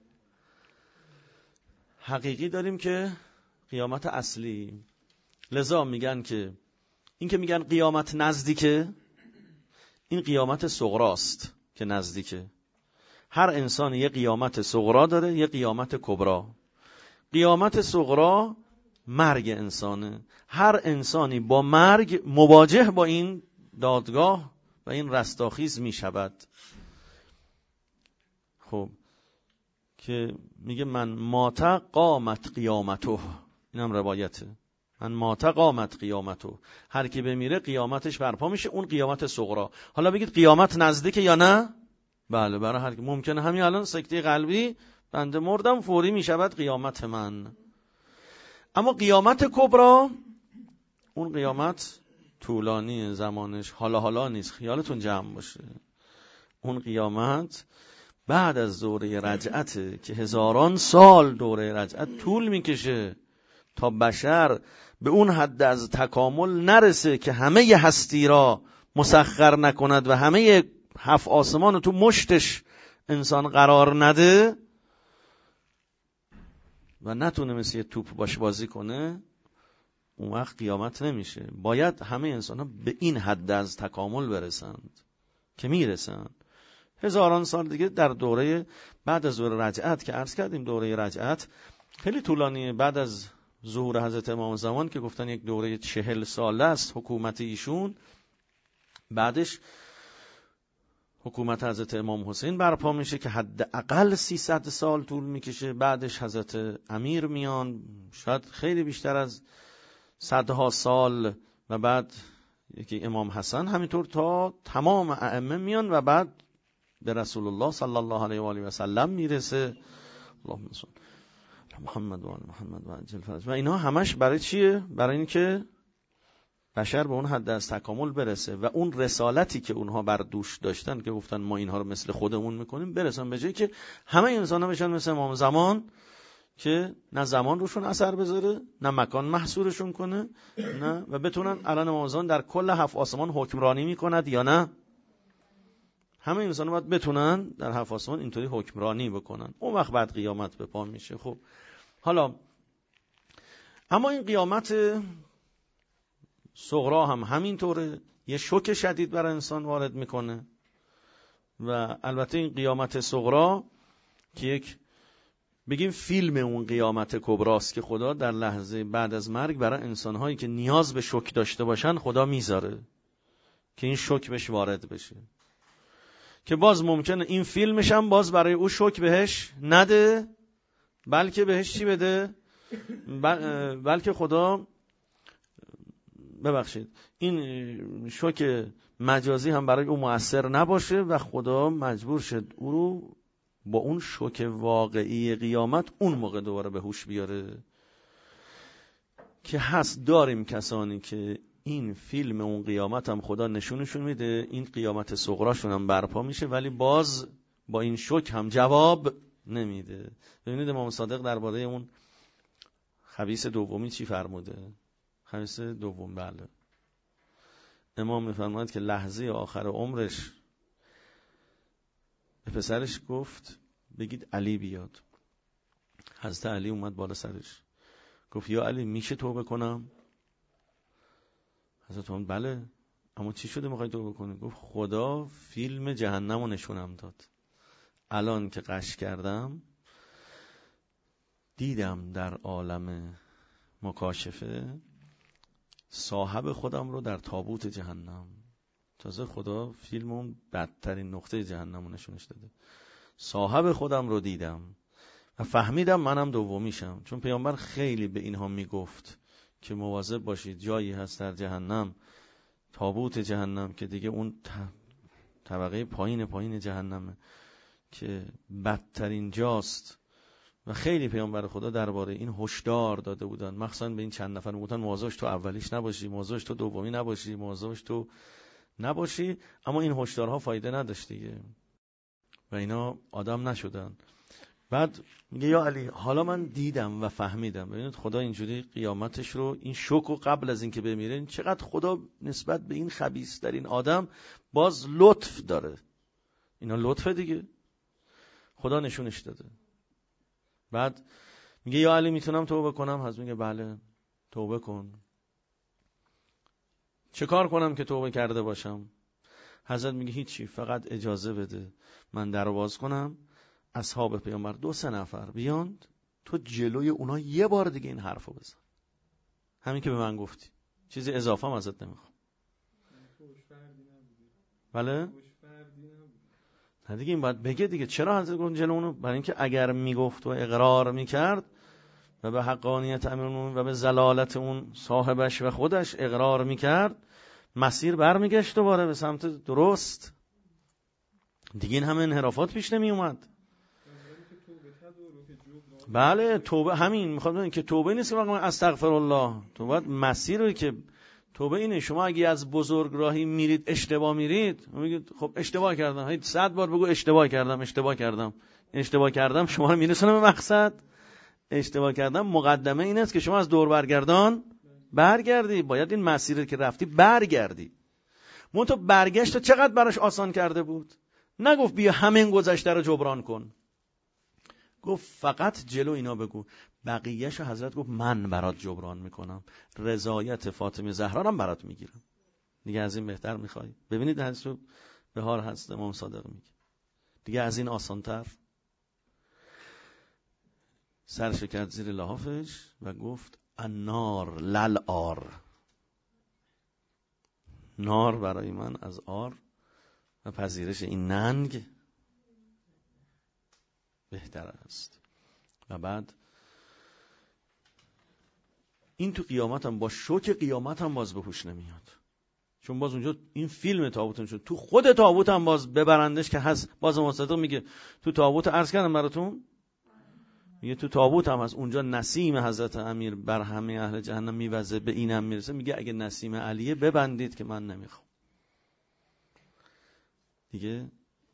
حقیقی داریم که قیامت اصلی. لذا میگن که این که میگن قیامت نزدیکه، این قیامت صغراست که نزدیکه. هر انسان یه قیامت صغرا داره، یه قیامت کبرا. قیامت صغرا مرگ انسانه. هر انسانی با مرگ مواجه با این دادگاه و این رستاخیز می شود. خب که میگه من مات قامت قیامته، اینم روایته، من مات قامت قیامته، هر کی بمیره قیامتش برپا میشه، اون قیامت صغرا. حالا بگید قیامت نزدیکه یا نه؟ بله، برای هر کی ممکنه همین الان سکته قلبی، بنده مردم فوری میشود قیامت من. اما قیامت کبرا، اون قیامت طولانی زمانش، حالا حالا نیست، خیالتون جمع باشه. اون قیامت بعد از دوره رجعته که هزاران سال دوره رجعت طول میکشه تا بشر به اون حد از تکامل نرسه که همه ی هستی را مسخر نکند و همه هفت آسمان تو مشتش انسان قرار نده و نتونه مثل یه توپ باش بازی کنه، اون وقت قیامت نمیشه. باید همه انسان ها به این حد از تکامل برسند که میرسند. هزاران سال دیگه در دوره بعد از دوره رجعت که عرض کردیم، دوره رجعت خیلی طولانیه. بعد از ظهور حضرت امام زمان که گفتن یک دوره چهل ساله است حکومت ایشون، بعدش حکومت حضرت امام حسین برپا میشه که حداقل سیصد سال طول میکشه. بعدش حضرت امیر میان، شاید خیلی بیشتر از صدها سال، و بعد یکی امام حسن، همینطور تا تمام ائمه میان و بعد به رسول الله صلی الله علیه و آله و سلم میرسه. اللهم صل محمد و آل محمد و عجل فرج. و اینا همش برای چیه؟ برای اینکه بشر به اون حد از تکامل برسه و اون رسالتی که اونها بر دوش داشتن که گفتن ما اینها رو مثل خودمون میکنیم برسن به جایی که همه انسان‌ها بشن مثل امام زمان، که نه زمان روشون اثر بذاره، نه مکان محصورشون کنه، نه، و بتونن الان امام زمان در کل هفت آسمان حکمرانی میکند یا نه. همه انسان‌ها باید بتونن در هفت آسمان اینطوری حکمرانی بکنن. اون وقت بعد قیامت به پا میشه. خب حالا اما این قیامت صغرا هم همینطوره، یه شوک شدید بر انسان وارد میکنه. و البته این قیامت صغرا که یک بگیم فیلم اون قیامت کبراست که خدا در لحظه بعد از مرگ برای انسان‌هایی که نیاز به شوک داشته باشن خدا میذاره که این شوک بهش وارد بشه، که باز ممکنه این فیلمش هم باز برای او شوک بهش نده، بلکه بهش چی بده؟ بل... بلکه خدا ببخشید این شوک مجازی هم برای او مؤثر نباشه و خدا مجبور شد او رو با اون شوک واقعی قیامت اون موقع دوباره به هوش بیاره. که هست داریم کسانی که این فیلم اون قیامت هم خدا نشونشون میده، این قیامت صغراشون هم برپا میشه، ولی باز با این شوک هم جواب نمیده. ببینید امام صادق درباره اون خبیث دومی چی فرموده؟ خبیث دوم، بله، امام میفرماید که لحظه آخر عمرش به پسرش گفت بگید علی بیاد. حضرت علی اومد بالا سرش گفت یا علی میشه توبه کنم؟ حضرت عمر بله، اما چی شده میخوای توبه کنی؟ گفت خدا فیلم جهنم رو نشونم داد، الان که قش کردم دیدم در عالم مکاشفه صاحب خودم رو در تابوت جهنم. تازه خدا فیلم اون بدترین نقطه جهنم رو نشونش داده. صاحب خودم رو دیدم و فهمیدم منم دومیشم، چون پیامبر خیلی به اینها میگفت که مواظب باشید، جایی هست در جهنم، تابوت جهنم، که دیگه اون طبقه پایین پایین جهنمه که بدترین جاست. و خیلی پیامبر خدا درباره این هشدار داده بودن، مخصوصا به این چند نفر میگفتن مواظبش تو اولیش نباشی، مواظبش تو دومی نباشی، مواظبش تو نباشی. اما این هشدارها فایده نداشت دیگه و اینا آدم نشدن. بعد میگه یا علی حالا من دیدم و فهمیدم. ببینید خدا اینجوری قیامتش رو، این شوکو قبل از اینکه بمیره، چقدر خدا نسبت به این خبیث در این آدم باز لطف داره. اینا لطفه دیگه، خدا نشونش داده. بعد میگه یا علی میتونم توبه کنم؟ حضرت میگه بله توبه کن. چه کار کنم که توبه کرده باشم؟ حضرت میگه هیچی، فقط اجازه بده من در باز کنم، اصحاب پیامبر دو سه نفر بیاند، تو جلوی اونا یه بار دیگه این حرفو بزن. همین که به من گفتی، چیزی اضافه هم ازت نمیخوام. بله؟ نه دیگه این باید بگه دیگه. چرا حضرت گفت جلو اونو؟ برای اینکه اگر میگفت و اقرار میکرد و به حقانیت امیرالمومنین و به زلالت اون صاحبش و خودش اقرار میکرد، مسیر برمیگشت دوباره به سمت درست دیگه. این همه انحرافات پیش نمی اومد. بله توبه همین میخواد بگم که توبه نیست که من استغفر الله. توبه مسیر رو که توبه اینه. شما اگه از بزرگراهی میرید اشتباه میرید، میگید خب اشتباه کردم، هی صد بار بگو اشتباه کردم اشتباه کردم اشتباه کردم، شما رو میرسونه به مقصد. اشتباه کردم مقدمه این است که شما از دور برگردان برگردی. باید این مسیر که رفتی برگردی. منتها برگشت چقدر براش آسان کرده بود. نگفت بیا همین گذشته رو جبران کن، گفت فقط جلو اینا بگو، بقیه‌ش حضرت گفت من برات جبران میکنم، رضایت فاطمه زهرا هم برات میگیرم. دیگه از این بهتر میخوای؟ ببینید حضرت بهار هست امام صادق میگه دیگه از این آسانتر. سرش کرد زیر لحافش و گفت النار للآر، نار برای من از آر و پذیرش این ننگ بهتر است. و بعد این تو قیامت هم با شوک قیامت هم باز به هوش نمیاد، چون باز اونجا این فیلم تابوت شد. تو خود تابوت هم باز ببرندش که هست. باز مصدق میگه تو تابوت عرض کردم براتون، میگه تو تابوت هم هست. اونجا نسیم حضرت امیر بر همه اهل جهنم میوزه، به اینم میرسه. میگه اگه نسیم علیه ببندید که من نمیخوام دیگه.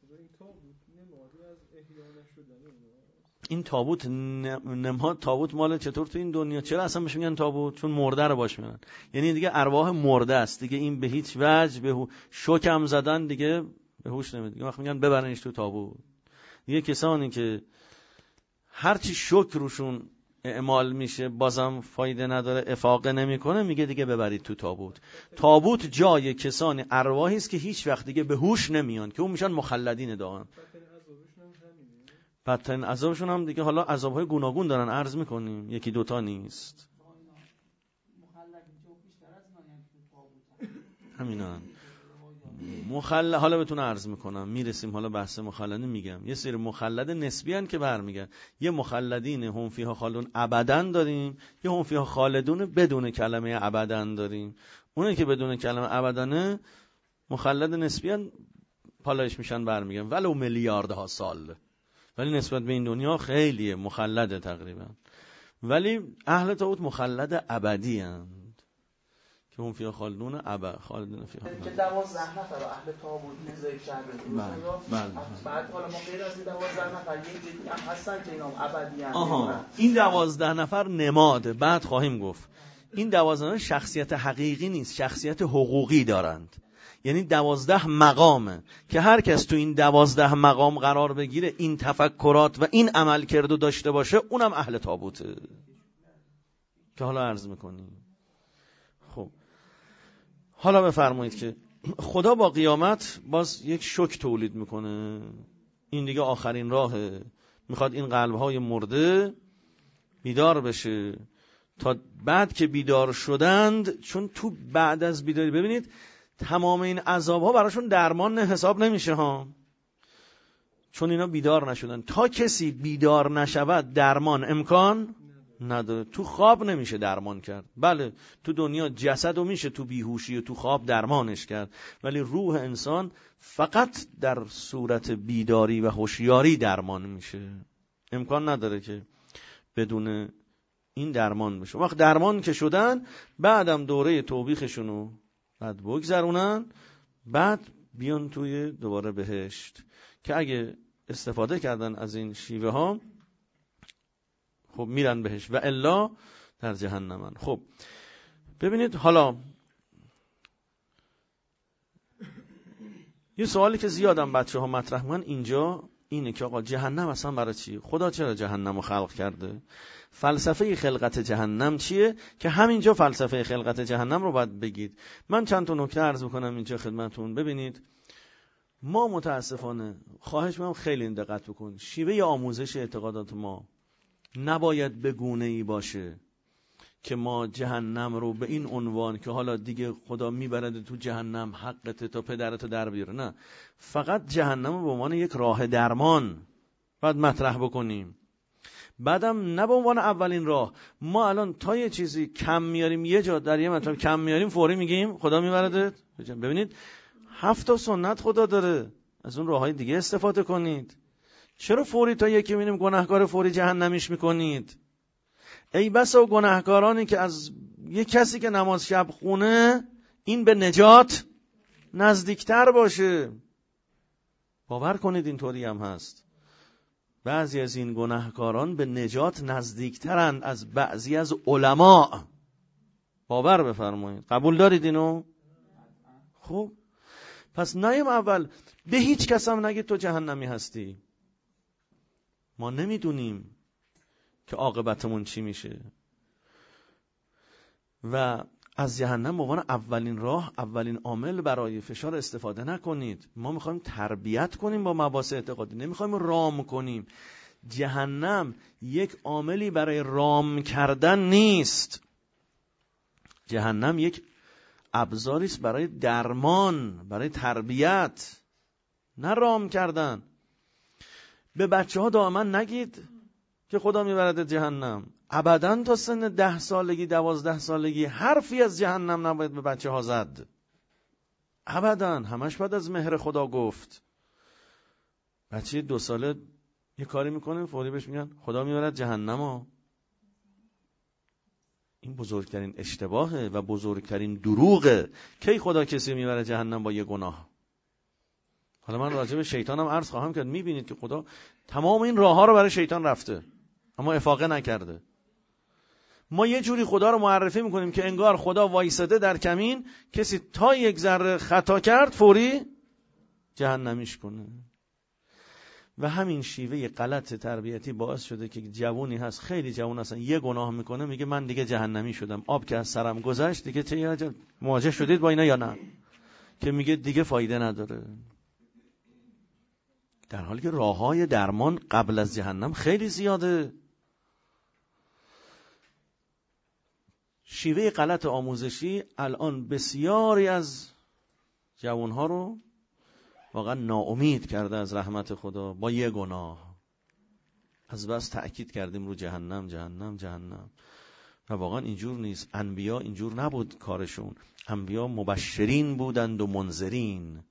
این تابوت نماد تابوت مال چطور تو این دنیا؟ چرا اصلا بهش میگن تابوت؟ چون مرده رو باش میگن. یعنی دیگه ارواح مرده است دیگه. این به هیچ وجه به شوکم زدن دیگه به هوش نمیاد دیگه. وقت میگن ببرنش تو تابوت دیگه. کسانی که هرچی شوک روشون اعمال میشه بازم فایده نداره، افاقه نمیکنه، میگه دیگه ببرید تو تابوت. تابوت جای کسانی ارواحی است که هیچ وقت دیگه به هوش نمیان، که اون میشن مخلدین دائم. بدترین عذابشون هم دیگه حالا عذابهای گوناگون دارن، عرض میکنیم، یکی دوتا نیست. همینان مخلد. حالا بهتون عرض میکنم، میرسیم حالا بحث مخلدین میگم. یه سری مخلد نسبی هن که برمیگن. یه مخلدین هم فیها خالدون ابداً داریم، یه هم فیها خالدون بدون کلمه ابداً داریم. اونه که بدون کلمه ابداً مخلد نسبی هن، پالایش میشن برمیگن ولو میلیاردها سال، ولی نسبت به این دنیا خیلی مخلده تقریبا. ولی اهل تابوت مخلد ابدی اند که هم فیها خالدون ابد خالدون فیها. که دوازده نفر اهل تابوت میذاری شهر بله. بعد حالا ما غیر از این دوازده نفر یه دیگه هم هستن که اینا ابدی اند. آها این دوازده نفر نماده. بعد خواهیم گفت این دوازده نفر شخصیت حقیقی نیست، شخصیت حقوقی دارند. یعنی دوازده مقامه که هر کس تو این دوازده مقام قرار بگیره، این تفکرات و این عمل کرده داشته باشه، اونم اهل تابوته که حالا عرض میکنیم. خب حالا بفرمایید که خدا با قیامت باز یک شوک تولید میکنه. این دیگه آخرین راهه. میخواد این قلبهای مرده بیدار بشه، تا بعد که بیدار شدند، چون تو بعد از بیداری ببینید تمام این عذاب ها براشون درمان حساب نمیشه ها، چون اینا بیدار نشدن. تا کسی بیدار نشود درمان امکان نداره. تو خواب نمیشه درمان کرد. بله تو دنیا جسد رو میشه تو بیهوشی و تو خواب درمانش کرد، ولی روح انسان فقط در صورت بیداری و هوشیاری درمان میشه. امکان نداره که بدون این درمان بشه. وقت درمان که شدن، بعدم دوره توبیخشونو بعد بگذرونن، بعد بیان توی دوباره بهشت، که اگه استفاده کردن از این شیوه ها خب میرن بهشت، و الا در جهنمن. خب ببینید حالا یه سوالی که زیادم بچه ها مطرح میکنن اینجا اینه که آقا جهنم اصلا برای چی؟ خدا چرا جهنم رو خلق کرده؟ فلسفه خلقت جهنم چیه؟ که همینجا فلسفه خلقت جهنم رو باید بگید. من چند تا نکته عرض بکنم اینجا خدمتون. ببینید ما متاسفانه، خواهش میکنم خیلی دقت بکن، شیوه آموزش اعتقادات ما نباید به گونه‌ای باشه که ما جهنم رو به این عنوان که حالا دیگه خدا میبرد تو جهنم حقته تا پدرتو در بیاره، نه، فقط جهنم رو به عنوان یک راه درمان باید مطرح بکنیم. بعدم نه به عنوان اولین راه. ما الان تا یه چیزی کم میاریم، یه جا در یه مطلب کم میاریم، فوری میگیم خدا میبردت. ببینید هفت تا سنت خدا داره، از اون راههای دیگه استفاده کنید. چرا فوری تا یکی میبینیم گناهکار فوری جهنمیش میکنید؟ ای بسا گناهکارانی که از یه کسی که نماز شب خونه این به نجات نزدیکتر باشه. باور کنید اینطوری هم هست. بعضی از این گناهکاران به نجات نزدیکترند از بعضی از علما. باور بفرمایید. قبول دارید اینو؟ خب پس نیم اول به هیچ کس هم نگید تو جهنمی هستی. ما نمیدونیم که عاقبتمون چی میشه. و از جهنم به عنوان اولین راه، اولین عامل برای فشار استفاده نکنید. ما میخوایم تربیت کنیم با مباحث اعتقادی، نمیخوایم رام کنیم. جهنم یک عاملی برای رام کردن نیست. جهنم یک ابزاری است برای درمان، برای تربیت، نه رام کردن. به بچه ها دائما نگید که خدا میبرد جهنم. ابداً تا سن ده سالگی، دوازده سالگی حرفی از جهنم نباید به بچه ها زد. ابداً. همش باید از مهر خدا گفت. بچه دو ساله یه کاری میکنه فوری بهش میگن خدا میبرد جهنم ها. این بزرگترین اشتباهه و بزرگترین دروغه. کی خدا کسی میبره جهنم؟ با یه گناه. حالا من راجع به شیطانم عرض خواهم کرد. میبینید که خدا تمام این راه ها رو برای شیطان رفته اما افاقه نکرده. ما یه جوری خدا رو معرفی میکنیم که انگار خدا وایساده در کمین، کسی تا یک ذره خطا کرد فوری جهنمیش کنه. و همین شیوه غلط تربیتی باعث شده که جوونی هست، خیلی جوون هستن، یه گناه میکنه میگه من دیگه جهنمی شدم، آب که از سرم گذشت دیگه. چه مواجه شدید با اینا یا نه؟ که میگه دیگه فایده نداره. در حالی که راههای درمان قبل از جهنم خیلی زیاده. شیوه غلط آموزشی الان بسیاری از جوانها رو واقعا ناامید کرده از رحمت خدا با یه گناه. از بس تأکید کردیم رو جهنم جهنم جهنم و واقعا اینجور نیست. انبیا اینجور نبود کارشون. انبیا مبشرین بودند و منذرین.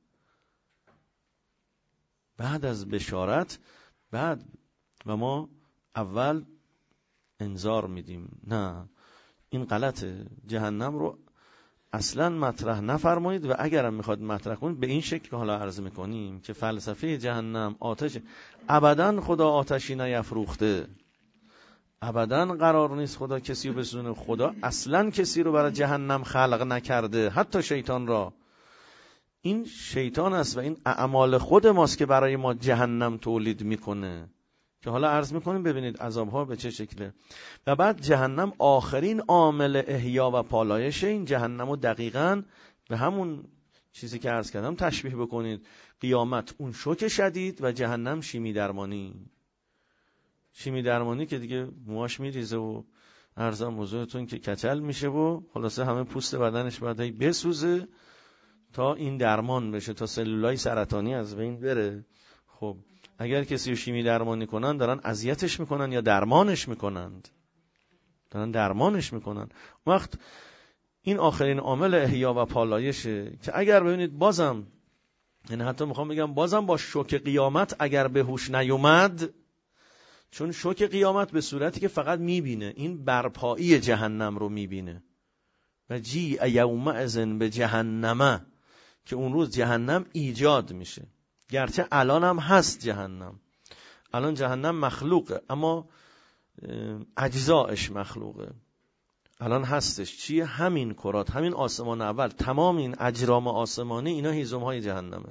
بعد از بشارت بعد و ما اول انذار میدیم. نه، این غلطه. جهنم رو اصلا مطرح نفرمایید و اگرم میخواد مطرح کنید به این شکل که حالا عرض میکنیم که فلسفه جهنم آتش. ابداً خدا آتشی نیفروخته. ابداً قرار نیست خدا کسی رو بسوزونه. خدا اصلا کسی رو برای جهنم خلق نکرده، حتی شیطان را. این شیطان است و این اعمال خود ماست که برای ما جهنم تولید میکنه که حالا عرض میکنیم ببینید عذابها به چه شکله. و بعد جهنم آخرین عامل احیا و پالایش. این جهنم رو دقیقاً به همون چیزی که عرض کردم تشبیه بکنید. قیامت اون شوک شدید و جهنم شیمی درمانی. شیمی درمانی که دیگه موهاش میریزه و عرضم حضورتون که کچل میشه و خلاصه همه پوست بدنش باید بسوزه تا این درمان بشه، تا سلولای سرطانی از بین بره. خب اگر کسی رو شیمی درمانی کنن دارن اذیتش میکنن یا درمانش میکنند؟ دارن درمانش میکنن. وقت این آخرین عامل احیا و پالایشه که اگر ببینید بازم، یعنی حتی میخوام بگم بازم با شوک قیامت اگر به هوش نیومد، چون شوک قیامت به صورتی که فقط میبینه این برپایی جهنم رو میبینه و جی یومئذ به جهنمه، که اون روز جهنم ایجاد میشه. گرچه الان هم هست جهنم، الان جهنم مخلوقه اما اجزایش مخلوقه. الان هستش چیه؟ همین کرات، همین آسمان اول، تمام این اجرام آسمانی اینا هیزم های جهنمه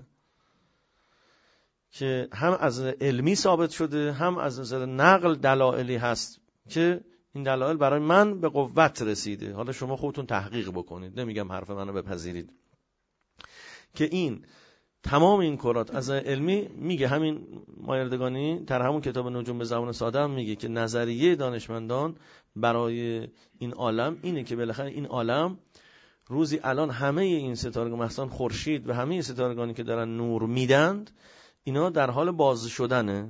که هم از علمی ثابت شده هم از نظر نقل دلایلی هست که این دلایل برای من به قوت رسیده. حالا شما خودتون تحقیق بکنید، نمیگم حرف منو بپذیرید، که این تمام این کرات از علمی میگه، همین مایردگانی در همون کتاب نجوم به زبان ساده هم میگه که نظریه دانشمندان برای این عالم اینه که بالاخره این عالم روزی الان همه این ستارگان مثلا خورشید و همه ستارگانی که دارن نور میدند اینا در حال باز شدنه.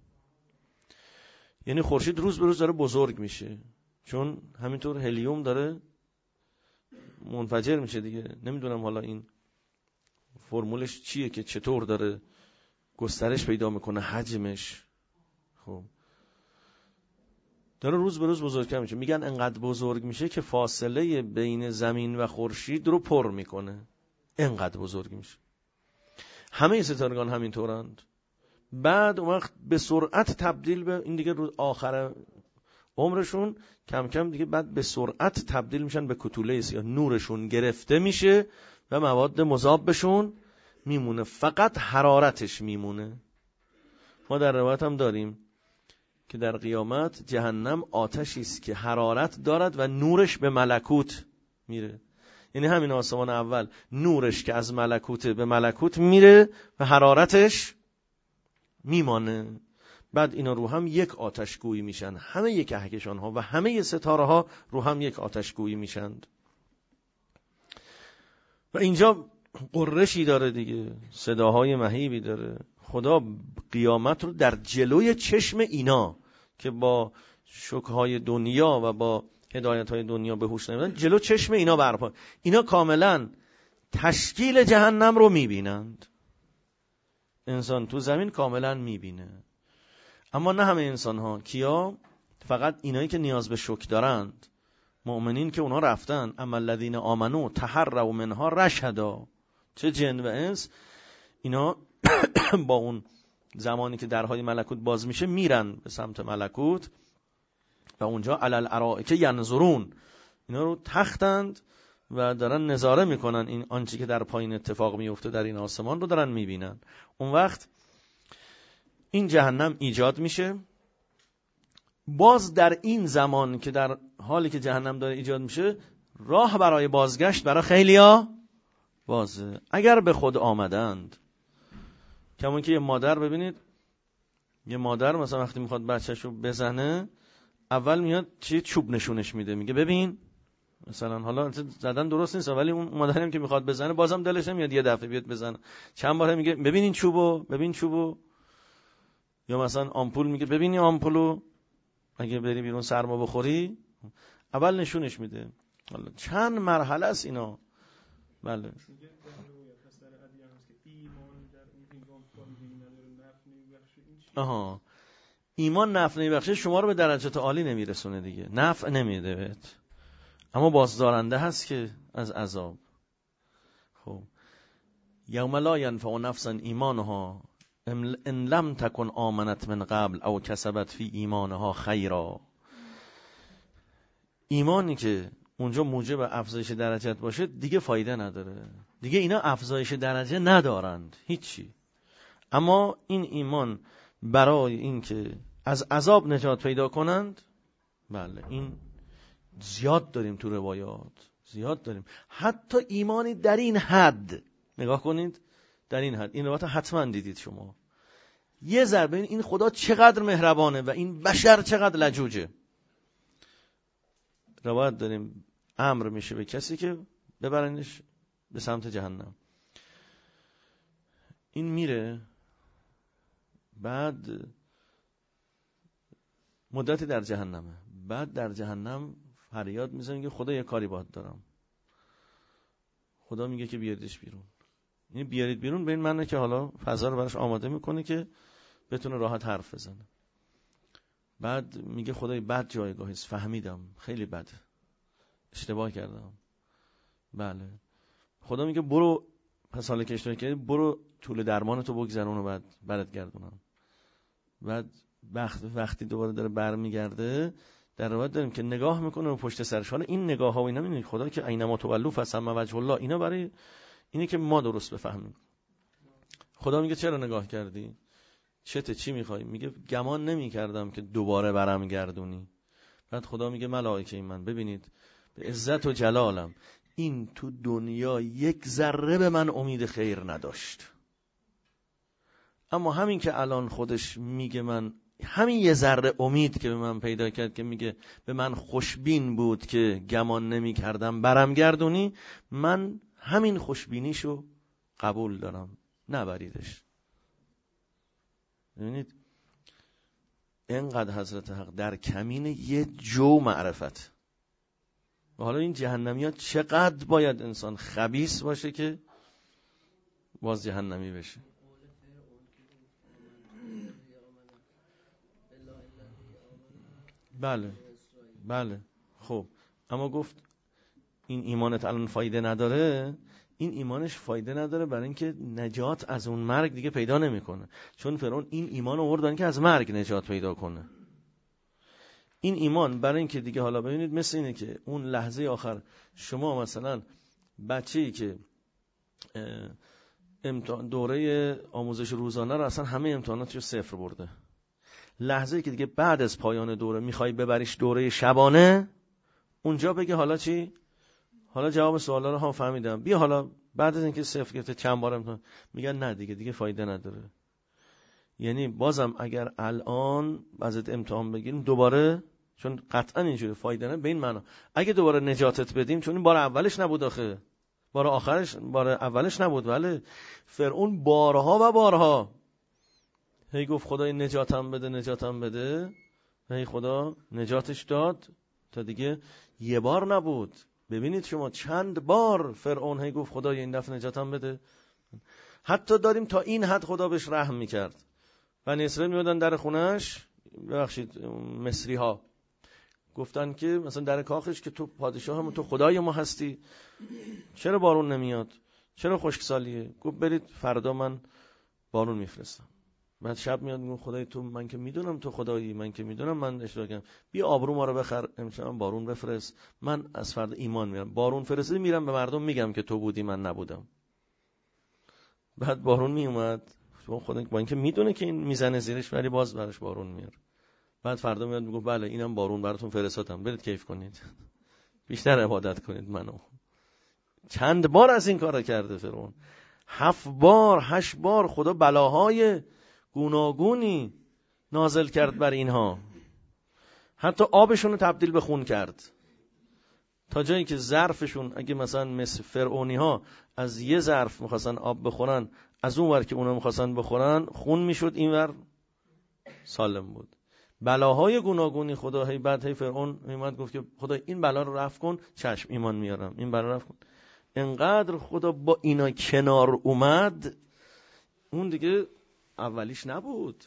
یعنی خورشید روز به روز داره بزرگ میشه، چون همینطور هلیوم داره منفجر میشه دیگه. نمیدونم حالا این فرمولش چیه که چطور داره گسترش پیدا میکنه حجمش. خب داره روز به روز بزرگتر میشه. میگن انقدر بزرگ میشه که فاصله بین زمین و خورشید رو پر میکنه، انقدر بزرگ میشه. همه ستارگان همینطورند. بعد اون وقت به سرعت تبدیل به این دیگه روز آخر عمرشون کم کم دیگه بعد به سرعت تبدیل میشن به کتوله سیاه، نورشون گرفته میشه و مواد مذاب بهشون میمونه، فقط حرارتش میمونه. ما در روایت هم داریم که در قیامت جهنم آتشی است که حرارت دارد و نورش به ملکوت میره. یعنی همین آسمان اول نورش که از ملکوت به ملکوت میره و حرارتش میمانه. بعد اینا رو هم یک آتشگویی میشن، همه یک کهکشان ها و همه ستاره ها رو هم یک آتشگویی میشند. و اینجا قرشی داره دیگه، صداهای مهیبی داره. خدا قیامت رو در جلوی چشم اینا که با شوکهای دنیا و با هدایت‌های دنیا به هوش نمیدن، جلو چشم اینا برپا، اینا کاملا تشکیل جهنم رو میبینند. انسان تو زمین کاملا میبینه، اما نه همه انسان ها. کیا؟ فقط اینایی که نیاز به شوک دارند، مؤمنین که اونا رفتن اما الذین آمنو تحروا منها رشدا، چه جن و انس، اینا با اون زمانی که درهای ملکوت باز میشه میرن به سمت ملکوت و اونجا علی الارائک ینظرون، اینا رو تختند و دارن نظاره میکنن این آنچه که در پایین اتفاق میفته در این آسمان رو دارن میبینن. اون وقت این جهنم ایجاد میشه. باز در این زمان که در حالی که جهنم داره ایجاد میشه، راه برای بازگشت برای خیلیا بازه اگر به خود آمدند. کمون که یه مادر ببینید، یه مادر مثلا وقتی میخواد بچه‌شو بزنه اول میاد چی چوب نشونش میده، میگه ببین مثلا، حالا زدن درست نیست ولی اون مادرم که میخواد بزنه بازم دلش نمیاد یه دفعه بیاد بزنه، چند بار میگه ببین این چوبو، ببین چوبو. یا مثلا آمپول میگه ببین این آمپولو، اگه بری بیرون سرما بخوری، اول نشونش میده. حالا چند مرحله است اینا. بله آها، ایمان نفع نمیبخشه، شما رو به درجات عالی نمیرسونه دیگه، نفع نمیده بهت، اما بازدارنده هست که از عذاب. خب یوم لا ینفع نفسا ایمانها ان لم تکن آمنت من قبل او کسبت فی ایمانها خیرا. ایمانی که اونجا موجب افزایش درجات باشه دیگه فایده نداره، دیگه اینا افزایش درجه ندارند هیچی. اما این ایمان برای این که از عذاب نجات پیدا کنند، بله این زیاد داریم تو روایات، زیاد داریم. حتی ایمانی در این حد، نگاه کنید در این حد، این روایات حتما دیدید شما، یه ضربه این خدا چقدر مهربانه و این بشر چقدر لجوجه. روایت داریم امر میشه به کسی که ببرنش به سمت جهنم، این میره، بعد مدتی در جهنمه، بعد در جهنم فریاد میزنه که خدا یه کاری باهات دارم. خدا میگه که بیاریدش بیرون. یعنی بیارید بیرون به این معنی که حالا فضا رو براش آماده میکنه که بتونه راحت حرف بزنه. بعد میگه خدای بد جایگاهی است، فهمیدم خیلی بد، اشتباه کردم. بله خدا میگه برو، پس حالا که اشتباه کردی برو طول درمانتو بگذرون و بعد برات گردونم. بعد وقت وقتی دوباره داره برمیگرده، در روایت داریم که نگاه میکنه و پشت سرش. حالا این نگاه ها و اینا میبینید خدا که اینما تولوا فثم وجه الله، اینا برای اینه که ما درست بفهمیم. خدا میگه چرا نگاه کردی؟ چته چی میخوای؟ میگه گمان نمیکردم که دوباره برم گردونی. بعد خدا میگه ملائکه من ببینید به عزت و جلالم این تو دنیا یک ذره به من امید خیر نداشت، اما همین که الان خودش میگه من همین یه ذره امید که به من پیدا کرد که میگه به من خوشبین بود که گمان نمی کردم برم گردونی، من همین خوشبینیشو قبول دارم، نبریدش. ببینید اینقدر حضرت حق در کمین یه جو معرفت. و حالا این جهنمیات چقدر باید انسان خبیث باشه که باز جهنمی بشه. بله بله. خب اما گفت این ایمانت الان فایده نداره. این ایمانش فایده نداره برای اینکه نجات از اون مرگ دیگه پیدا نمیکنه. چون فرعون این ایمان آوردن که از مرگ نجات پیدا کنه. این ایمان برای اینکه دیگه حالا ببینید مثل اینه که اون لحظه آخر شما مثلا بچه‌ای که امتحان دوره آموزش روزانه رو اصلا همه امتحاناتشو صفر برده، لحظه‌ای که دیگه بعد از پایان دوره میخوای ببریش دوره شبانه، اونجا بگه حالا چی؟ حالا جواب سوالا رو هم فهمیدم، بیا حالا بعد از اینکه صفر گرفته چند بار امتحان، میگن نه دیگه دیگه فایده نداره. یعنی بازم اگر الان ازت امتحان بگیریم دوباره، چون قطعا اینجوری فایده نداره به این معنا اگه دوباره نجاتت بدیم، چون این بار اولش نبود آخه، بار آخرش بار اولش نبود. ولی فرعون بارها و بارها هی گفت خدای نجاتم بده نجاتم بده، هی خدا نجاتش داد تا دیگه یه بار نبود. ببینید شما چند بار فرعون هی گفت خدای این دفعه نجاتم بده. حتی داریم تا این حد خدا بهش رحم میکرد. بنی اسرائیل میادن در خونش، ببخشید مصری ها گفتن که مثلا در کاخش که تو پادشاه هم تو خدای ما هستی، چرا بارون نمیاد؟ چرا خشکسالیه؟ گفت برید فردا من بارون میفرستم. بعد شب میاد میگه خدای تو، من که میدونم تو خدایی، من که میدونم من اشتباه کردم، بیا آبرو ما رو بخر، امشب بارون بفرست، من از فردا ایمان میارم. بارون فرستادی میرم به مردم میگم که تو بودی من نبودم. بعد بارون میومد، خدا با اینکه میدونه که این میزنه زیرش ولی باز براش بارون میاره. بعد فردا میاد میگه بله اینم بارون براتون فرستادم، برید کیف کنید، بیشتر عبادت کنید منو. چند بار از این کارا کرده فرعون، هفت بار هشت بار خدا بلاهای گوناگونی نازل کرد بر اینها، حتی آبشون رو تبدیل به خون کرد، تا جایی که ظرفشون اگه مثلا مثل فرعونی ها از یه ظرف میخواستن آب بخورن، از اون ور که اونا میخواستن بخورن خون میشد، این ور سالم بود. بلاهای گوناگونی خدا هی بعد هی فرعون میومد گفت که خدا این بلا رو رفع کن، چشم ایمان میارم، این بلا رو رفع کن. انقدر خدا با اینا کنار اومد، اون دیگه اولیش نبود.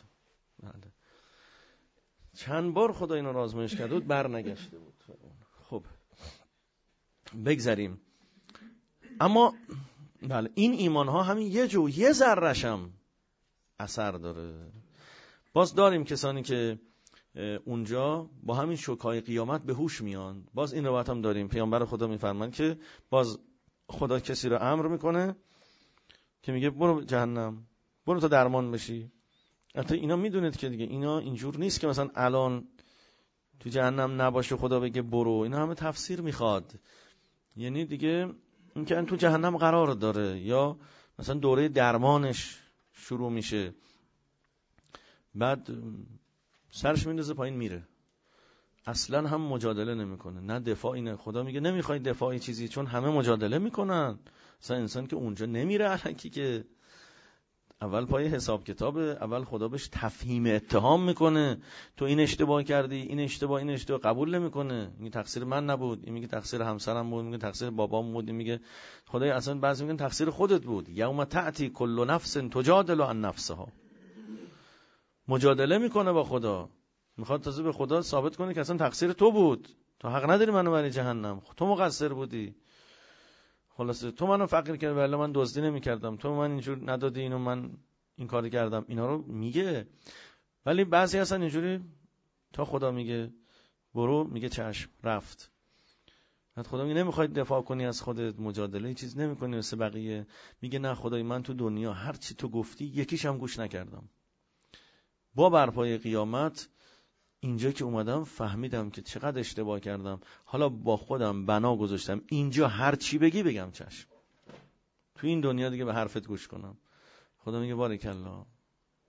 چند بار خدا اینا رو آزمایش کرده بود، بر نگشته بود. خب بگذاریم. اما بله این ایمان ها همین یه جو یه ذره‌شم اثر داره. باز داریم کسانی که اونجا با همین شوکای قیامت به هوش میان. باز این روایت هم داریم، پیامبر خدا میفرمان که باز خدا کسی رو امر میکنه که میگه برو جهنم، برو تا درمان بشی. البته اینا میدونید که دیگه اینا اینجور نیست که مثلا الان تو جهنم نباشه خدا بگه برو، اینا همه تفسیر میخواد. یعنی دیگه این که تو جهنم قرار داره، یا مثلا دوره درمانش شروع میشه، بعد سرش میندازه پایین میره، اصلا هم مجادله نمیکنه، نه دفاع. اینه خدا میگه نمیخوای دفاعی چیزی، چون همه مجادله میکنن. مثلا انسان که اونجا نمیره الکی که اول پای حساب کتابه، اول خدا بهش تفهیم اتهام میکنه، تو این اشتباه کردی، این اشتباه این اشتباه، قبول نمیکنه. میگه تقصیر من نبود، این میگه تقصیر همسرم بود، میگه تقصیر بابام بود، این میگه خدای اصلا بعضی میگن تقصیر خودت بود. یوم تأتی کل نفس تجادل عن نفسها، مجادله میکنه با خدا، میخواد تازه به خدا ثابت کنه که اصلا تقصیر تو بود، تو حق نداری منو بری جهنم، تو مقصر بودی، خلاصه تو منو فقیر کردی ولی من دزدی نمیکردم، تو من اینجور ندادی اینو من این کارو کردم. اینا رو میگه. ولی بعضی اصلا اینجوری تا خدا میگه برو، میگه چشم، رفت. بعد خدا میگه نمیخواد دفاع کنی از خودت، مجادله چیز نمیکنی مثل بقیه. میگه نه خدای من تو دنیا هر چی تو گفتی یکیش هم گوش نکردم، با برپای قیامت اینجا که اومدم فهمیدم که چقدر اشتباه کردم، حالا با خودم بنا گذاشتم اینجا هر چی بگی بگم چشم، تو این دنیا دیگه به حرفت گوش کنم. خدا میگه بارکالله،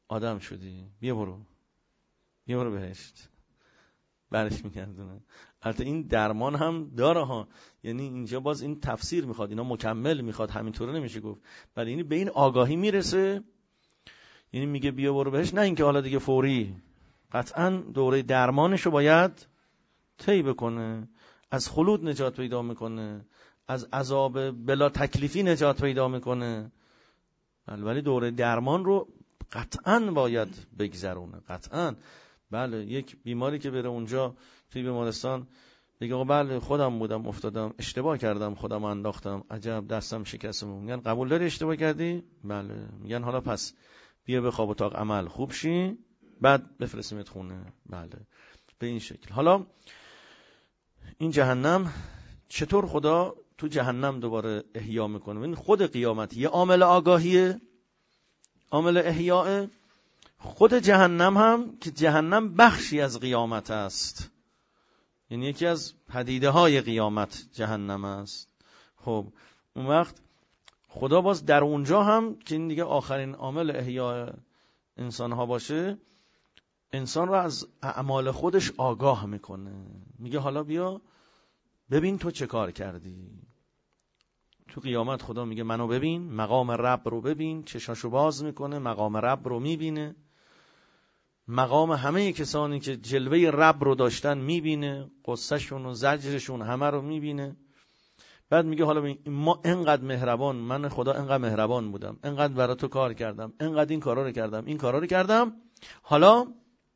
آدم شدی، بیا برو بیا برو بهشت، برش میگردونه. البته این درمان هم داره ها، یعنی اینجا باز این تفسیر میخواد، اینا مکمل میخواد، همینطوره نمیشه گفت. ولی این به این آگاهی میرسه، یعنی میگه بیا برو بهش، نه اینکه حالا دیگه فوری، قطعا دوره درمانشو باید طی بکنه، از خلود نجات پیدا میکنه، از عذاب بلا تکلیفی نجات پیدا میکنه، ولی دوره درمان رو قطعا باید بگذرونه، قطعا. بله یک بیماری که بره اونجا توی بیمارستان بگه آقا بله خودم بودم افتادم اشتباه کردم خودم انداختم عجب دستم شکستم، میگن قبول داری اشتباه کردی؟ بله. میگن حالا پس بیا به خواب اتاق عمل خوب شی بعد بفرستیمت خونه. بله به این شکل. حالا این جهنم چطور خدا تو جهنم دوباره احیا میکنه؟ این خود قیامت یه عامل آگاهیه، عامل احیاء. خود جهنم هم که جهنم بخشی از قیامت است، یعنی یکی از پدیده های قیامت جهنم است. خب اون وقت خدا باز در اونجا هم که این دیگه آخرین عامل احیاء انسان ها باشه، انسان رو از اعمال خودش آگاه میکنه، میگه حالا بیا ببین تو چه کار کردی. تو قیامت خدا میگه منو ببین، مقام رب رو ببین، چشاشو باز میکنه، مقام رب رو میبینه، مقام همه کسانی که جلوه رب رو داشتن میبینه، قصهشون و زجرشون همه رو میبینه. بعد میگه حالا ما انقدر مهربان، من خدا انقدر مهربان بودم، انقدر برای تو کار کردم، انقدر این کارا رو کردم، این کارا رو کردم، حالا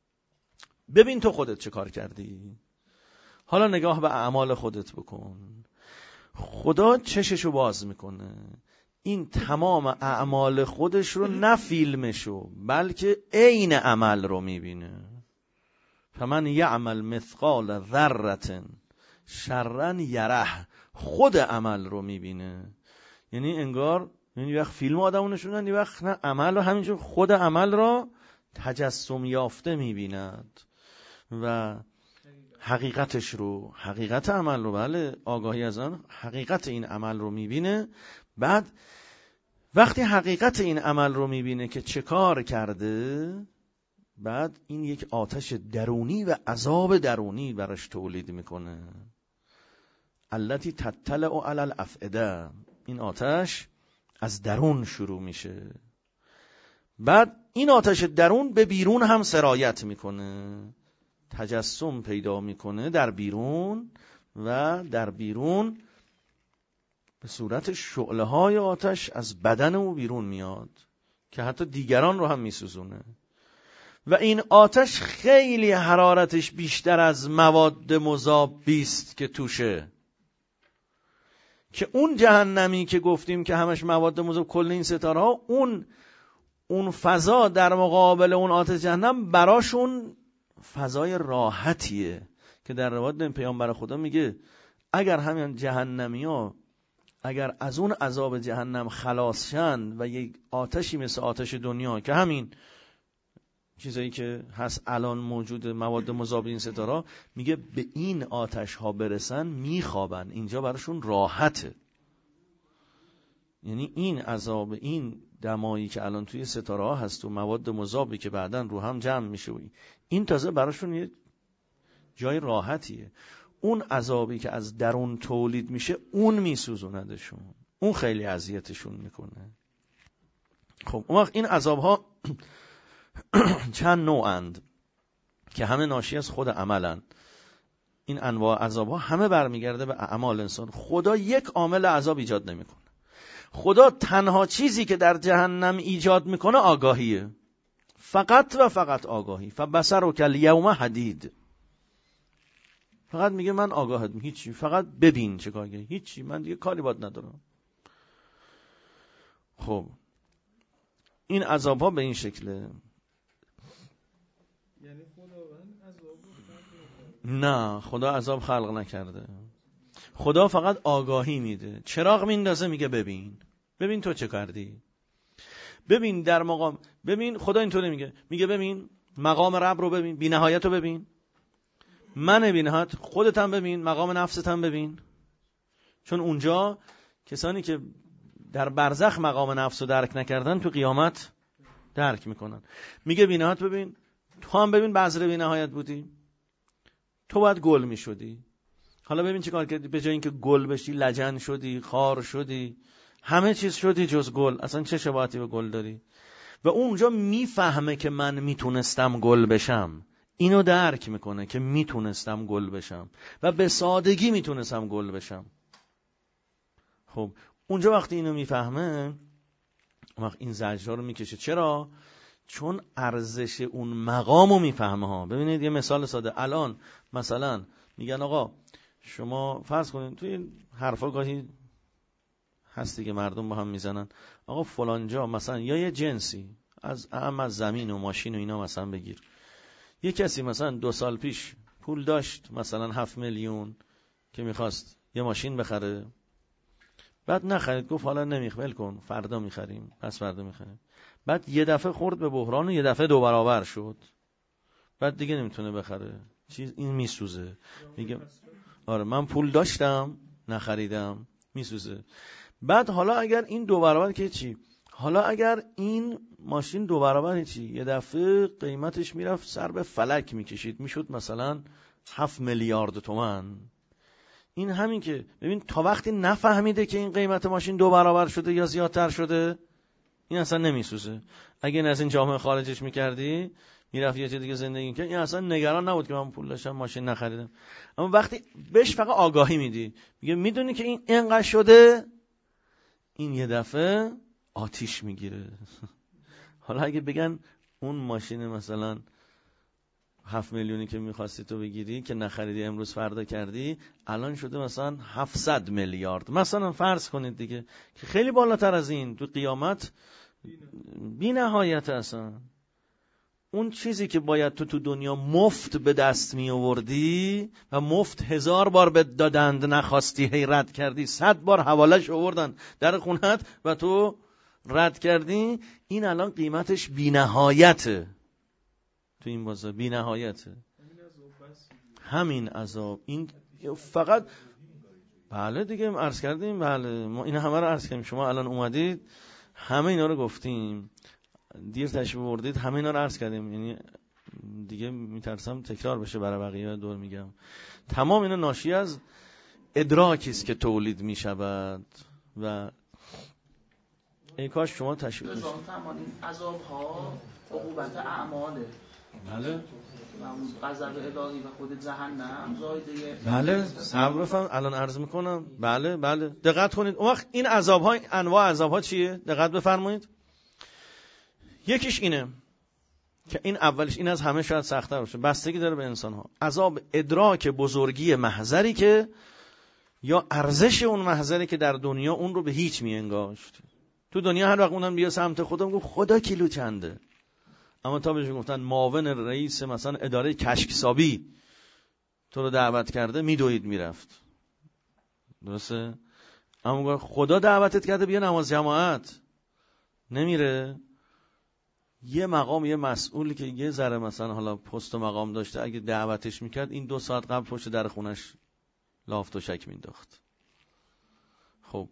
ببین تو خودت چه کار کردی، حالا نگاه به اعمال خودت بکن. خدا چششو باز میکنه، این تمام اعمال خودش رو نه فیلمشو بلکه عین عمل رو میبینه. فمن یعمل مثقال ذره شرا یره، خود عمل رو میبینه. یعنی انگار یعنی وقت فیلم آدمو نشوندن، یه وقت نه عمل رو همینجور خود عمل رو تجسم یافته میبیند و حقیقتش رو، حقیقت عمل رو، بله آگاهی از آن حقیقت این عمل رو میبینه. بعد وقتی حقیقت این عمل رو میبینه که چه کار کرده، بعد این یک آتش درونی و عذاب درونی براش تولید میکنه. التی تطلع علی الافئده، این آتش از درون شروع میشه، بعد این آتش درون به بیرون هم سرایت میکنه، تجسم پیدا میکنه در بیرون و در بیرون به صورت شعله های آتش از بدن او بیرون میاد که حتی دیگران رو هم میسوزونه. و این آتش خیلی حرارتش بیشتر از مواد مذاب بیست که توشه، که اون جهنمی که گفتیم که همش مواد مذاب، کل این ستاره ها، اون اون فضا در مقابل اون آتش جهنم براشون فضای راحتیه که در روایت پیامبر خدا میگه اگر همین جهنمی ها اگر از اون عذاب جهنم خلاص شن و یک آتشی مثل آتش دنیا که همین چیزایی که هست الان موجود مواد مذاب این ستاره، میگه به این آتش ها برسن میخوابن، اینجا براشون راحته. یعنی این عذاب این دمایی که الان توی ستاره ها هست و مواد مذابی که بعدن رو هم جمع میشه، این تازه براشون یه جای راحتیه. اون عذابی که از درون تولید میشه اون میسوزوندشون، اون خیلی اذیتشون میکنه. خب اون وقت این عذاب ها چند نوعند که همه ناشی از خود عملن. این انواع عذاب ها همه برمیگرده به اعمال انسان. خدا یک عامل عذاب ایجاد نمیکنه. خدا تنها چیزی که در جهنم ایجاد میکنه آگاهیه، فقط و فقط آگاهی. فبصرک الیوم حدید، فقط میگه من آگاهت میگم، هیچی، فقط ببین چه کار کردی، هیچی، من دیگه کاری باید ندارم. خب این عذاب ها به این شکله. یعنی خداوند عذاب نه، خدا عذاب خلق نکرده، خدا فقط آگاهی میده. چراغ میندازه میگه ببین، ببین تو چه کردی، ببین در مقام، ببین خدا اینطوری میگه، میگه ببین مقام رب رو ببین، بی نهایت رو ببین، من بی نهایت، خودت هم ببین، مقام نفست هم ببین. چون اونجا کسانی که در برزخ مقام نفس رو درک نکردن تو قیامت درک میکنن. میگه بی‌نهایت ببین، تو هم ببین بذر بی‌نهایت بودی، تو باید گل میشدی، حالا ببین چی کار کردی، به جای اینکه گل بشی لجن شدی، خار شدی، همه چیز شدی جز گل. اصلا چه شباهتی به گل داری؟ و اونجا میفهمه که من میتونستم گل بشم، اینو درک میکنه که میتونستم گل بشم و به سادگی میتونستم گل بشم. خب اونجا وقتی اینو میفهمه، وقت این زجرها رو میکشه. چرا؟ چون ارزش اون مقامو میفهمه ها. ببینید یه مثال ساده، الان مثلا میگن آقا شما فرض کنید توی این حرفا گاهی هستی که مردم با هم میزنن، آقا فلانجا مثلا یا یه جنسی از اهم از زمین و ماشین و اینا مثلا بگیر، یه کسی مثلا دو سال پیش پول داشت مثلا هفت میلیون که میخواست یه ماشین بخره، بعد نخرید، گفت حالا نمیخوام کن فردا میخریم، پس فردا میخریم. بعد یه دفعه خورد به بحران و یه دفعه دو برابر شد، بعد دیگه نمیتونه بخره. چیز این میسوزه، میگه آره من پول داشتم نخریدم، میسوزه. بعد حالا اگر این دو برابر که چی، حالا اگر این ماشین دو برابر چی، یه دفعه قیمتش میرفت سر به فلک میکشید، میشد مثلا هفت میلیارد تومان. این همین که ببین تا وقتی نفهمیده که این قیمت ماشین دو برابر شده یا زیادتر شده، این اصلا نمیسوزه. اگه این از این جامعه خارجش میکردی، میرفت یه چیز دیگه زندگی کرد، این اصلا نگران نبود که من پول داشتم ماشین نخریدم. اما وقتی بهش فقط آگاهی میدی، میگه میدونی که این اینقدر شده، این یه دفعه آتیش میگیره. حالا اگه بگن اون ماشین مثلا هفت میلیونی که میخواستی تو بگیری که نخریدی امروز فردا کردی، الان شده مثلا هفتصد میلیارد مثلا، فرض کنید دیگه، که خیلی بالاتر از این. تو قیامت بی نهایت اصلا اون چیزی که باید تو تو دنیا مفت به دست می آوردی و مفت هزار بار به دادند نخواستی هی رد کردی، صد بار حوالش آوردن در خونت و تو رد کردی، این الان قیمتش بی نهایته. تو این بازار بی نهایته همین عذاب. این فقط بله دیگه عرض کردیم، بله ما این همه رو عرض کردیم، شما الان اومدید همه اینا رو گفتیم، دیر تشریف بردید، همه اینا رو عرض کردیم، یعنی دیگه میترسم تکرار بشه برای بقیه دور میگم. تمام اینا ناشی از ادراکی است که تولید میشود و ای کاش شما تشریف بشید. این عذاب ها عقوبت اعماله، بله غضب الهی و خود جهنم زایده. بله صبر بفهم الان عرض میکنم. بله بله دقت کنید. اون وقت این عذاب ها، انواع عذاب ها چیه؟ دقت بفرمایید. یکیش اینه که این اولش، این از همه شاید سخت‌تر باشه، بستگی داره به انسان ها. عذاب ادراک بزرگی محضری که یا ارزش اون محضری که در دنیا اون رو به هیچ میانگاشت. تو دنیا هر وقت اونم بیا سمت خودم گفت خدا کیلو چنده، اما تا بهش گفتن معاون رئیس مثلا اداره کشکسابی تو رو دعوت کرده، میدوید میرفت. درسته؟ اما خدا دعوتت کرده بیا نماز جماعت، نمیره. یه مقام، یه مسئولی که یه ذره مثلا حالا پست و مقام داشته، اگه دعوتش میکرد این دو ساعت قبل پشت در خونش لافت و شک مینداخت. خب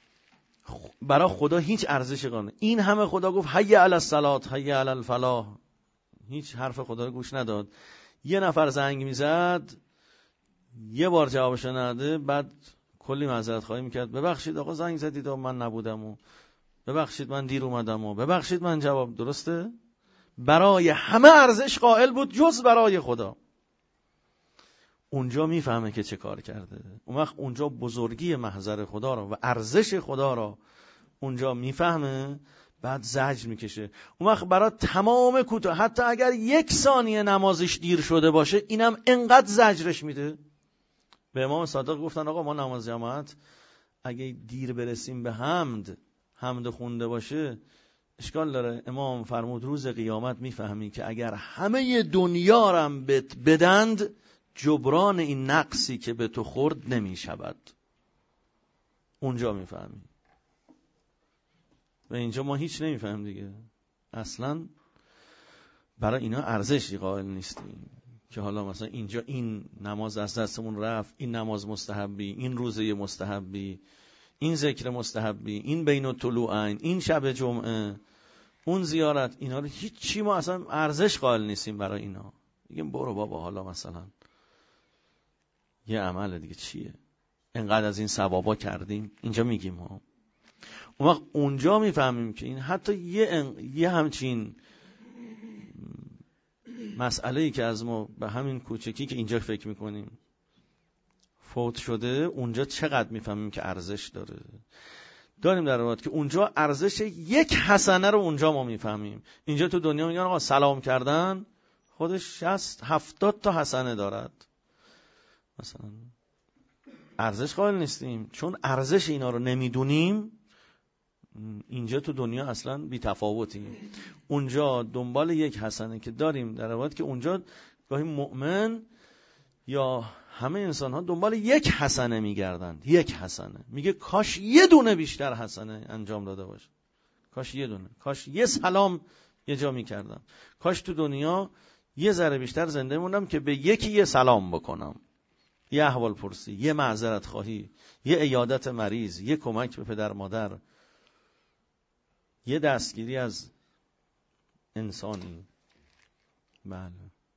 برای خدا هیچ ارزشی قانون. این همه خدا گفت حی علی الصلاه حی علی الفلاح، هیچ حرف خدا رو گوش نداد. یه نفر زنگ میزد، یه بار جوابش نده، بعد کلی معذرت خواهی میکرد، ببخشید آقا زنگ زدید و من نبودم، و ببخشید من دیر اومدم، و ببخشید من جواب. درسته؟ برای همه ارزش قائل بود جز برای خدا. اونجا میفهمه که چه کار کرده. اون وقت اونجا بزرگی محضر خدا را و ارزش خدا را اونجا میفهمه، بعد زجر میکشه. اون وقت برای تمام کوتاه، حتی اگر یک ثانیه نمازش دیر شده باشه، اینم انقدر زجرش میده. به امام صادق گفتن آقا ما نماز جماعت اگه دیر برسیم به حمد، حمد خونده باشه اشکال داره. امام فرمود روز قیامت میفهمی که اگر همه دنیا را بهت بدند، جبران این نقصی که به تو خورد نمیشود. اونجا میفهمی. و اینجا ما هیچ نمیفهم دیگه، اصلا برای اینا ارزشی قائل نیستیم که حالا مثلا اینجا این نماز از دستمون رفت، این نماز مستحبی، این روزه مستحبی، این ذکر مستحبی، این بین الطلوعین، این شب جمعه. اون زیارت، اینا رو هیچ چی ما اصلا ارزش قائل نیستیم برای اینا. میگیم برو بابا، حالا مثلا یه عمل دیگه چیه، انقدر از این ثوابا کردیم. اینجا میگیم ها. اون وقت اونجا میفهمیم که این حتی یه, ان... یه همچین مسئله‌ای که از ما به همین کوچکی که اینجا فکر میکنیم فوت شده، اونجا چقدر میفهمیم که ارزش داره. داریم در روایت که اونجا ارزش یک حسنه رو اونجا ما میفهمیم. اینجا تو دنیا میگن آقا سلام کردن خودش شصت هفتاد تا حسنه دارد، مثلا ارزش قائل نیستیم چون ارزش اینا رو نمیدونیم. اینجا تو دنیا اصلا بی تفاوتیم. اونجا دنبال یک حسنه که داریم در روایت که اونجا گاهی مؤمن یا همه انسان ها دنبال یک حسنه میگردند. یک حسنه، میگه کاش یه دونه بیشتر حسنه انجام داده باشه، کاش یه دونه، کاش یه سلام یه جا میکردم، کاش تو دنیا یه ذره بیشتر زنده موندم که به یکی یه سلام بکنم، یه احوال پرسی، یه معذرت خواهی، یه عیادت مریض، یه کمک به پدر مادر، یه دستگیری از انسانی. بله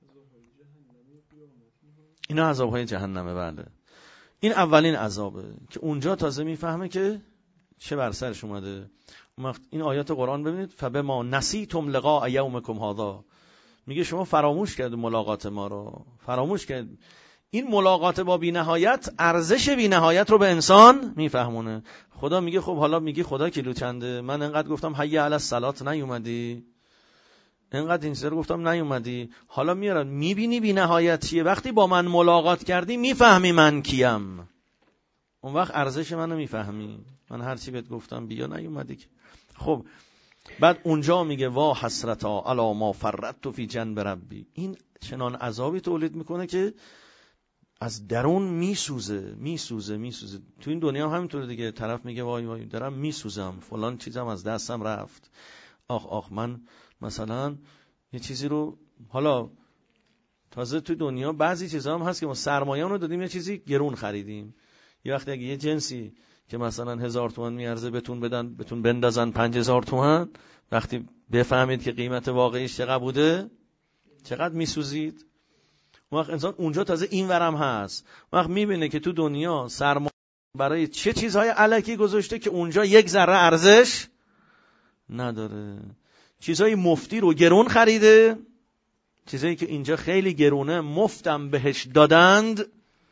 اینا عذابهای جهنمه. بله این اولین عذابه که اونجا تازه میفهمه که چه بر سرش اومده. این آیات قرآن ببینید، فبما نسیتم لقاء یومکم هذا، میگه شما فراموش کرد ملاقات ما رو، فراموش کرد. این ملاقات با بی نهایت ارزش بی نهایت رو به انسان میفهمونه. خدا میگه خب حالا میگی خدا کیلو چنده، من انقدر گفتم حی علی الصلات نیومدی، انقدر این سر گفتم نیومدی، حالا میارن میبینی بی نهایت چیه، وقتی با من ملاقات کردی میفهمی من کیم، اون وقت ارزش منو میفهمی. من هر چی بهت گفتم بیا نیومدی که. خب بعد اونجا میگه وا حسرتا علی ما فرطت فی جنب ربی. این چنان عذابی تولید میکنه که از درون میسوزه میسوزه میسوزه. تو این دنیا هم همینطوره دیگه، طرف میگه وای وای دارم میسوزم، فلان چیزم از دستم رفت، آخ آخ من مثلا یه چیزی رو، حالا تازه تو دنیا بعضی چیزا هم هست که ما سرمایه‌مون رو دادیم یه چیزی گرون خریدیم، یه وقتی اگه یه جنسی که مثلا هزار تومان میارزه بتون بدن، بتون بندازن پنج هزار تومان، وقتی بفهمید که قیمت واقعیش چقدر بوده چقدر میسوزید. اون وقت انسان اونجا تازه این ورم هست، اون وقت میبینه که تو دنیا سرمایه برای چه چیزهای الکی گذاشته که اونجا یک ذره ارزش نداره. چیزهای مفتی رو گرون خریده، چیزایی که اینجا خیلی گرونه مفتم بهش دادند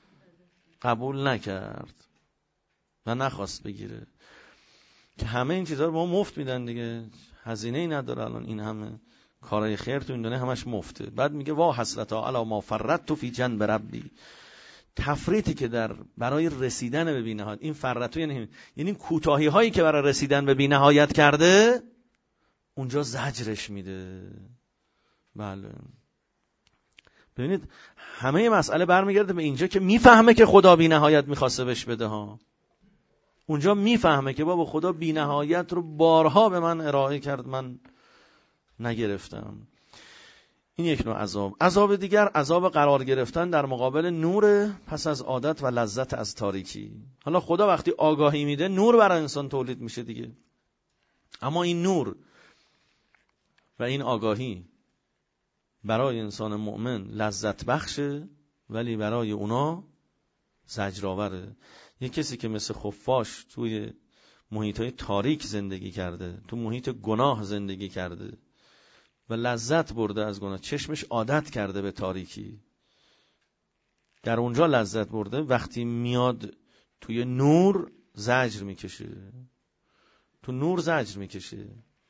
قبول نکرد و نخواست بگیره، که همه این چیزها رو ما مفت میدن دیگه، هزینه ای نداره. الان این همه کارهای خیر تو این دنیا همش مفته. بعد میگه وا حسرتا علی ما فرطت فی جنب ربی. تفریطی که در برای رسیدن به بی‌نهایت، این فرطو یعنی یعنی کوتاهی هایی که برای رسیدن به بی‌نهایت کرده، اونجا زجرش میده. بله ببینید همه مسئله برمیگرده به اینجا که میفهمه که خدا بی‌نهایت میخواسته بهش بده ها. اونجا میفهمه که بابا خدا بی‌نهایت رو بارها به من ارائه کرد، من نگرفتم. این یک نوع عذاب. عذاب دیگر عذاب قرار گرفتن در مقابل نور پس از عادت و لذت از تاریکی. حالا خدا وقتی آگاهی میده نور برای انسان تولید میشه دیگه، اما این نور و این آگاهی برای انسان مؤمن لذت بخشه ولی برای اونا زجرآوره. یک کسی که مثل خفاش توی محیطهای تاریک زندگی کرده، تو محیط گناه زندگی کرده و لذت برده از گناه، چشمش عادت کرده به تاریکی، در اونجا لذت برده، وقتی میاد توی نور زجر میکشه، تو نور زجر میکشه.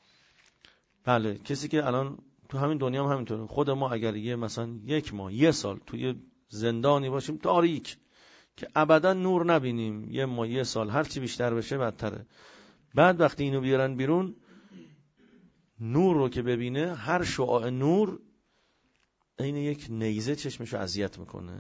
بله کسی که الان تو همین دنیا هم همینطوره، خود ما اگر یه مثلا یک ماه یه سال توی زندانی باشیم تاریک که ابدا نور نبینیم، یه ماه یه سال هرچی بیشتر بشه بدتره. بعد وقتی اینو بیارن بیرون، نور رو که ببینه، هر شعاع نور عین یک نیزه چشمشو اذیت میکنه.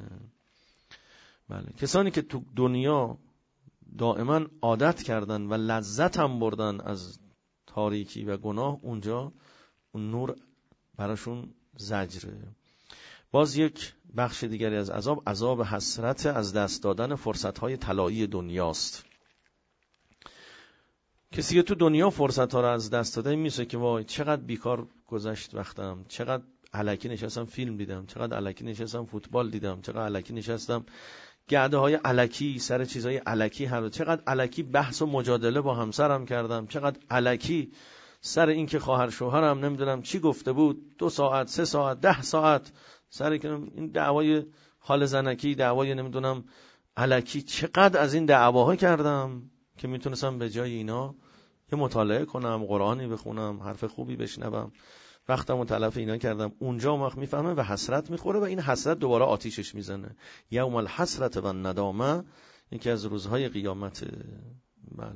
بله کسانی که تو دنیا دائما عادت کردن و لذت هم بردن از تاریکی و گناه، اونجا اون نور براشون زجره. باز یک بخش دیگری از عذاب، عذاب حسرت از دست دادن فرصت‌های طلایی دنیاست. کسی که تو دنیا فرصت ها رو از دست داده میشه که وای چقدر بیکار گذشت وقتم، چقدر الکی نشستم فیلم دیدم، چقدر الکی نشستم فوتبال دیدم، چقدر الکی نشستم گرده های الکی سر چیزهای الکی هم، چقدر الکی بحث و مجادله با همسرم کردم، چقدر الکی سر این که خواهر شوهرم نمیدونم چی گفته بود، دو ساعت سه ساعت ده ساعت سر این دعوای حال زنکی، دعوای نمیدونم الکی، چقدر از این دعواها کردم که میتونستم به جای اینا یه مطالعه کنم، قرآنی بخونم، حرف خوبی بشنوم، وقتمو تلف اینا کردم. اونجا وقت میفهمه و حسرت میخوره و این حسرت دوباره آتیشش میزنه. یوم الحسرت و ندامه، یکی از روزهای قیامت. بله.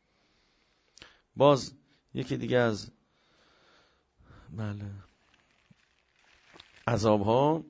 باز یکی دیگه از بله عذابها،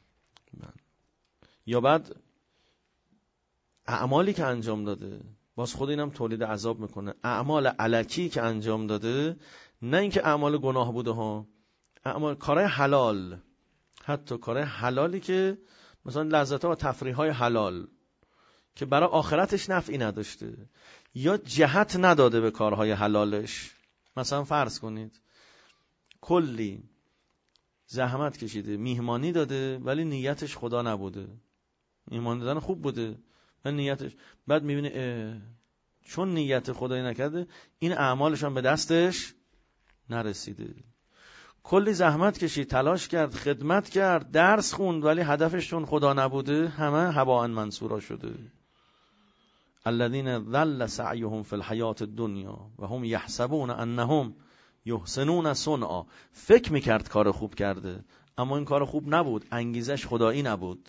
یا بعد اعمالی که انجام داده، باز خود اینم تولید عذاب میکنه. اعمال الکی که انجام داده، نه اینکه اعمال گناه بوده ها، اعمال کارهای حلال، حتی کارهای حلالی که مثلا لذت‌ها و تفریح‌های حلال که برای آخرتش نفعی نداشته، یا جهت نداده به کارهای حلالش. مثلا فرض کنید کلی زحمت کشیده، میهمانی داده ولی نیتش خدا نبوده، میهمانی دادن خوب بوده ولی نیتش، بعد میبینه چون نیت خدایی نکرده این اعمالش هم به دستش نرسیده. کلی زحمت کشید، تلاش کرد، خدمت کرد، درس خوند ولی هدفش چون خدا نبوده همه هباء منصورا شده. الذين ضل سعيهم في الحياة الدنيا و هم يحسبون انهم يحسنون صنعا. فکر میکرد کار خوب کرده اما این کار خوب نبود، انگیزش خدایی نبود.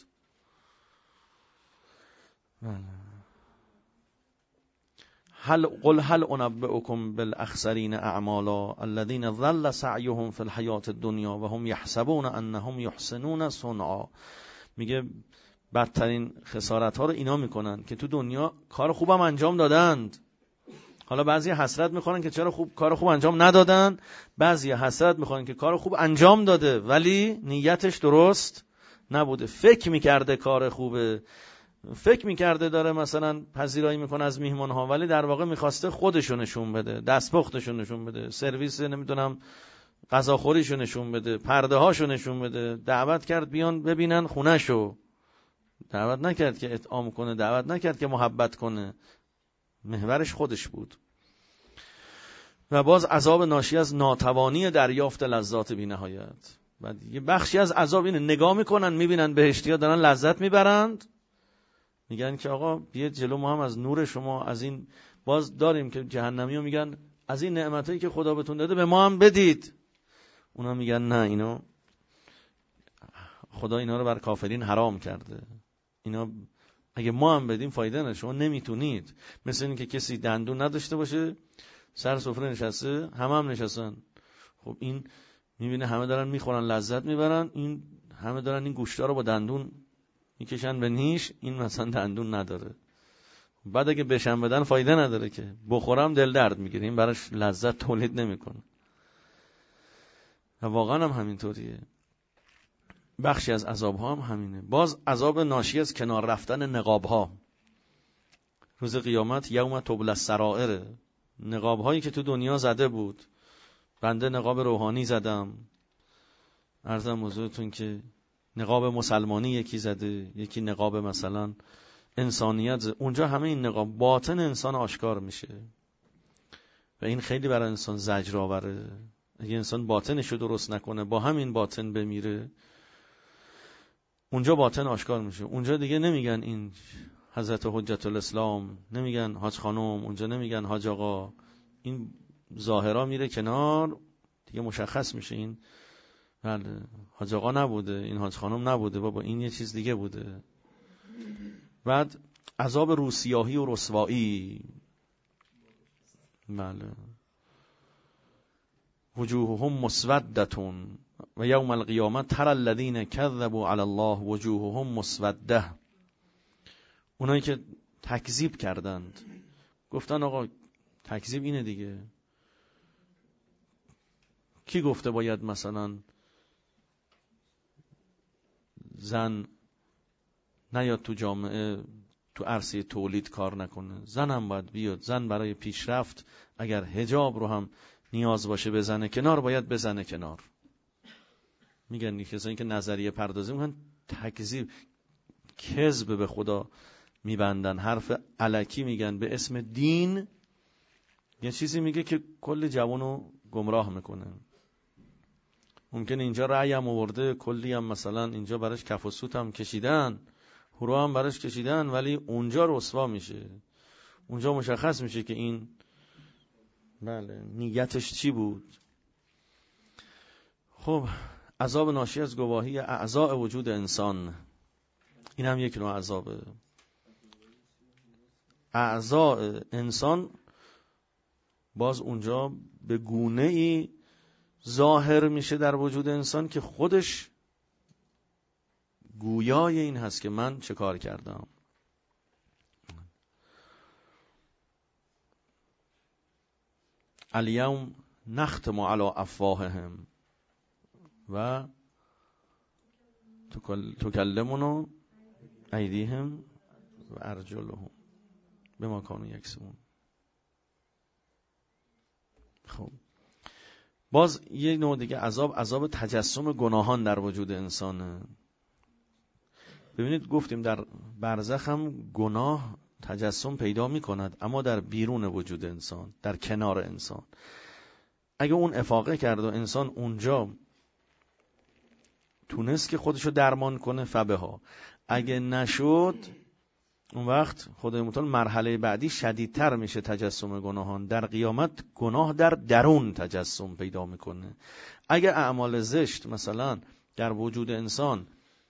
هل قل هل انبئكم بالاخسرین اعمالا الذين ضل سعيهم في الحياة الدنيا و هم يحسبون انهم يحسنون صنعا. میگه بدترین خسارت ها رو اینا میکنن که تو دنیا کار خوبم انجام دادند. حالا بعضی حسرت میخورن که چرا خوب کار خوب انجام ندادن، بعضی حسرت میخورن که کار خوب انجام داده ولی نیتش درست نبوده. فکر میکرده کار خوبه، فکر میکرده داره مثلا پذیرایی میکنه از میهمان ها، ولی در واقع میخواسته خودشو نشون بده، دستپختشو نشون بده، سرویس نمیدونم غذاخوریشو نشون بده، پرده هاشو نشون بده، دعوت کرد بیان ببینن خونهشو، دعوت نکرد که اطعام کنه، دعوت نکرد که محبت کنه، محورش خودش بود. و باز عذاب ناشی از ناتوانی دریافت لذات بی نهایت. بعد یه بخشی از عذاب اینه نگاه میکنن میبینن بهشتی‌ها دارن لذت میبرند، میگن که آقا بیاید جلو ما هم از نور شما، از این باز داریم که جهنمی‌ها میگن از این نعمتایی که خدا بهتون داده به ما هم بدید. اونا میگن نه، اینا خدا اینا رو بر کافرین حرام کرده، اینا اگه ما هم بدیم فایده نداره، شما نمیتونید. مثل این که کسی دندون نداشته باشه سر سفره نشسته، همه هم نشستن، خب این میبینه همه دارن میخورن لذت میبرن، این همه دارن این گوشتا رو با دندون میکشن به نیش، این مثلا دندون نداره. بعد اگه بشن بدن فایده نداره که، بخورم دل درد میگیره، این براش لذت تولید نمیکنه. و واقعا هم همینطوریه. بخشی از عذاب ها هم همینه. باز عذاب ناشی از کنار رفتن نقاب ها. روز قیامت یوم تبلی السرائر، نقاب هایی که تو دنیا زده بود، بنده نقاب روحانی زدم، عرضم حضورتون که نقاب مسلمانی یکی زده، یکی نقاب مثلا انسانیت زده. اونجا همه این نقاب باطن انسان آشکار میشه و این خیلی برای انسان زجر آوره. اگه انسان باطنش رو درست نکنه، با همین باطن بمیره، اونجا باطن آشکار میشه. اونجا دیگه نمیگن این حضرت حجت الاسلام، نمیگن حاج خانم، اونجا نمیگن حاج آقا، این ظاهرا میره کنار، دیگه مشخص میشه این بله حاج آقا نبوده، این حاج خانم نبوده، بابا این یه چیز دیگه بوده. بعد عذاب روسیاهی و رسوایی. بله وجوههم مسودتون و یوم القیامه ترى الذین کذبوا علی الله وجوههم مسوده. اونایی که تکذیب کردند، گفتن آقا تکذیب اینه دیگه، کی گفته باید مثلا زن نیاد تو جامعه، تو عرصه تولید کار نکنه. زن هم باید بیاد. زن برای پیشرفت اگر حجاب رو هم نیاز باشه بزنه کنار، باید بزنه کنار. میگن کسایی که نظریه پردازی میگن تکذیب، کذب به خدا میبندن، حرف الکی میگن به اسم دین، یه چیزی میگه که کل جوانو گمراه میکنه. ممکنه اینجا رأی هم آورده، کلی هم مثلا اینجا براش کف و سوت هم کشیدن، هورا هم براش کشیدن، ولی اونجا رسوا میشه. اونجا مشخص میشه که این بله نیتش چی بود. خب عذاب ناشی از گواهی اعضاء وجود انسان، این هم یک نوع عذابه. اعضاء انسان باز اونجا به گونه ای ظاهر میشه در وجود انسان که خودش گویای این هست که من چه کار کردم. الیوم نختم علی افواههم و تکلمنا ایدیهم و ارجلهم بما کانوا یکسبون. خب باز یک نوع دیگه عذاب، عذاب تجسم گناهان در وجود انسانه. ببینید گفتیم در برزخ هم گناه تجسم پیدا می کند، اما در بیرون وجود انسان، در کنار انسان. اگه اون افاقه کرد و انسان اونجا تونست که خودشو درمان کنه فبها، اگه نشد اون وقت خدای متعال مرحله بعدی شدیدتر میشه تجسم گناهان. در قیامت گناه در درون تجسم پیدا میکنه. اگه اعمال زشت مثلا در وجود انسان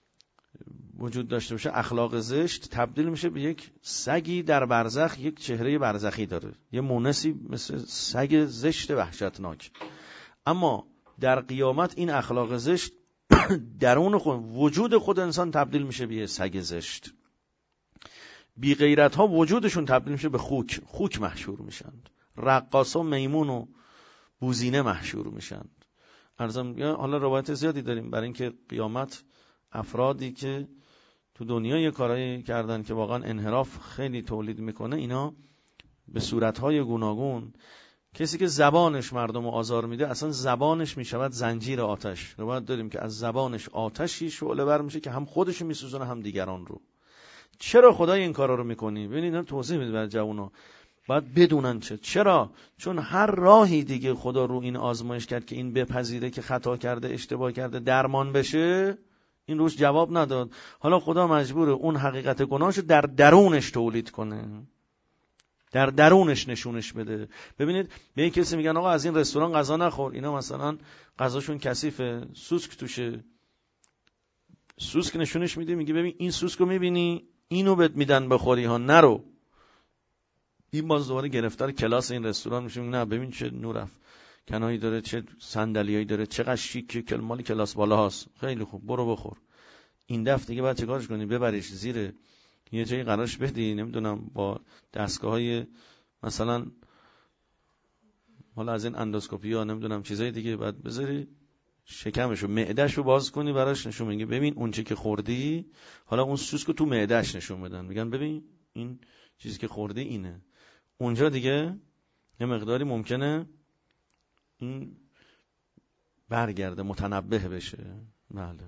وجود داشته باشه، اخلاق زشت تبدیل میشه به یک سگی در برزخ، یک چهره برزخی داره، یه مونسی مثل سگ زشت وحشتناک. اما در قیامت این اخلاق زشت درون خود وجود خود انسان تبدیل میشه به یه سگ زشت. بی غیرت ها وجودشون تبدیل میشه به خوک، خوک محشور میشن. رقاصا میمون و بوزینه محشور میشن. ارزم حالا روایت زیادی داریم برای اینکه قیامت افرادی که تو دنیا یه کارایی کردن که واقعا انحراف خیلی تولید میکنه، اینا به صورتهای گوناگون، کسی که زبانش مردم رو آزار میده اصلا زبانش میشود زنجیر آتش. روایت داریم که از زبانش آتشی شعله بر میشه که هم خودش رو میسوزونه هم دیگران رو. چرا خدای این کارا رو میکنی؟ ببینید اینا توضیح میده برای جوونا، باید بدونن چه. چرا؟ چون هر راهی دیگه خدا رو این آزمایش کرد که این بپذیره که خطا کرده، اشتباه کرده، درمان بشه، این روش جواب نداد. حالا خدا مجبوره اون حقیقت گناهشو در درونش تولید کنه، در درونش نشونش بده. ببینید به این کسی میگن آقا از این رستوران غذا نخور، اینا مثلا غذاشون کثیفه، سوسک توشه، سوسک نشونش میده، میگه ببین این سوسک رو میبینی، اینو بهت میدن بخوری ها، نرو. این باز دوباره گرفتار کلاس این رستوران میشه، نه ببین چه نورف کنایی داره، چه صندلیایی داره، چقدر شیکه، کلمالی کلاس بالا هاست، خیلی خوب، برو بخور. این دفعه دیگه باید چیکارش کنی؟ ببریش زیر یه جایی قرارش بدی، نمیدونم با دستگاه‌های مثلا حالا از این اندوسکوپی ها نمیدونم چیزای دیگه، بعد بذاری شکمشو، معدهشو باز کنی، براش نشون میگه ببین اون چیزی که خوردی، حالا اون سوسکو تو معدهش نشون بدن، میگن ببین این چیزی که خوردی اینه. اونجا دیگه یه مقداری ممکنه این برگرده، متنبه بشه. بله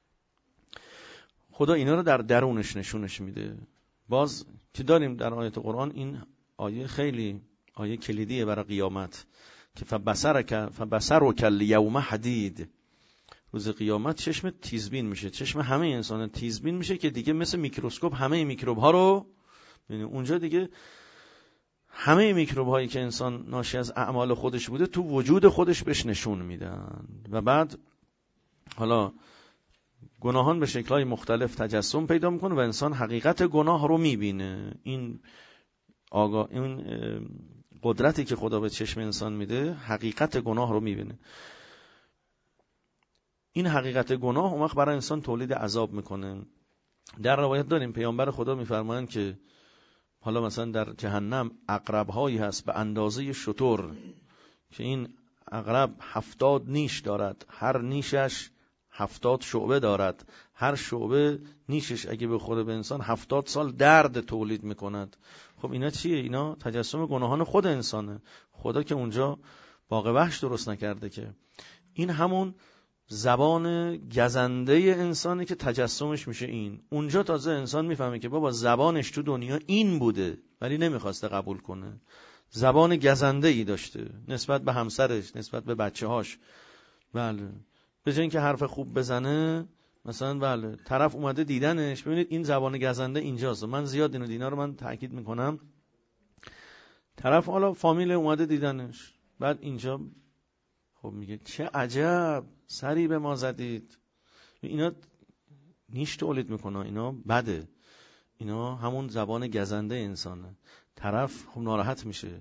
خدا اینا رو در درونش نشونش میده. باز که داریم در آیت قرآن، این آیه خیلی آیه کلیدیه برای قیامت که فبصرک فبصرک الیوم حدید، روز قیامت چشم تیزبین میشه، چشم همه انسان تیزبین میشه که دیگه مثل میکروسکوپ همه میکروب ها رو ببینه. اونجا دیگه همه میکروب هایی که انسان ناشی از اعمال خودش بوده تو وجود خودش بهش نشون میدن. و بعد حالا گناهان به شکل‌های مختلف تجسم پیدا میکنه و انسان حقیقت گناه رو میبینه. این آگاه این قدرتی که خدا به چشم انسان میده، حقیقت گناه رو میبینه. این حقیقت گناه اون وقت برای انسان تولید عذاب میکنه. در روایت داریم پیامبر خدا میفرمایند که حالا مثلا در جهنم عقرب‌هایی هست به اندازه شتر که این عقرب هفتاد نیش دارد، هر نیشش هفتاد شعبه دارد، هر شعبه نیشش اگه بخوره به انسان هفتاد سال درد تولید میکند. خب اینا چیه؟ اینا تجسم گناهان خود انسانه. خدا که اونجا باغ وحش درست نکرده که. این همون زبان گزنده انسانی که تجسمش میشه این. اونجا تازه انسان میفهمه که بابا زبانش تو دنیا این بوده ولی نمیخواسته قبول کنه. زبان گزنده ای داشته نسبت به همسرش، نسبت به بچه هاش. بله، به جای اینکه حرف خوب بزنه مثلا بله طرف اومده دیدنش، ببینید این زبان گزنده اینجاست. من زیاد اینو دینا رو من تاکید میکنم. طرف حالا فامیل اومده دیدنش، بعد اینجا خب میگه چه عجب سری به ما زدید. اینا نیش تولید میکنه، اینا بده، اینا همون زبان گزنده انسانه. طرف خب ناراحت میشه.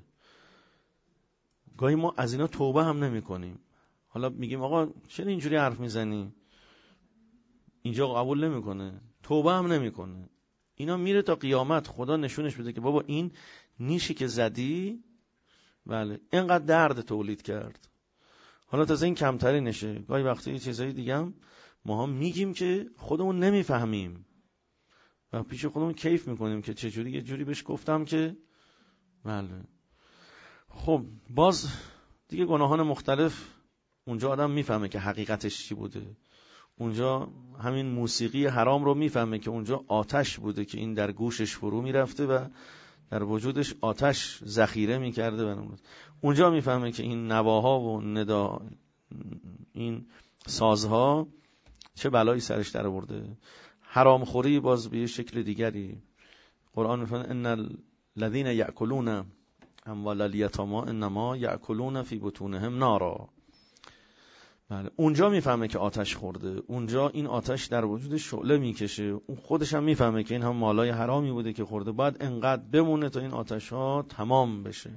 گاهی ما از اینا توبه هم نمی کنیم. حالا میگیم آقا چرا اینجوری حرف میزنی؟ اینجا قبول نمیکنه، توبه هم نمیکنه. اینا میره تا قیامت خدا نشونش بده که بابا این نیشی که زدی بله اینقدر درد تولید کرد. حالا تازه این کمتری نشه. گاهی وقتی چیزایی دیگه هم ما هم میگیم که خودمون نمیفهمیم و پیش خودمون کیف میکنیم که چجوری یه جوری بهش گفتم که بله. خب باز دیگه گناهان مختلف اونجا آدم میفهمه که حقیقتش چی بوده. اونجا همین موسیقی حرام رو میفهمه که اونجا آتش بوده که این در گوشش فرو میرفته و در وجودش آتش ذخیره میکرده. اونجا میفهمه که این نواها و ندا این سازها چه بلایی سرش در آورده. حرام خوری باز به شکل دیگری. قرآن میفرماید ان الذين يأكلون اموال اليتامى انما يأكلون في بطونهم نارا. بله اونجا میفهمه که آتش خورده. اونجا این آتش در وجودش شعله میکشه. اون خودش هم میفهمه که این هم مالای حرامی بوده که خورده. باید انقدر بمونه تا این آتش ها تمام بشه.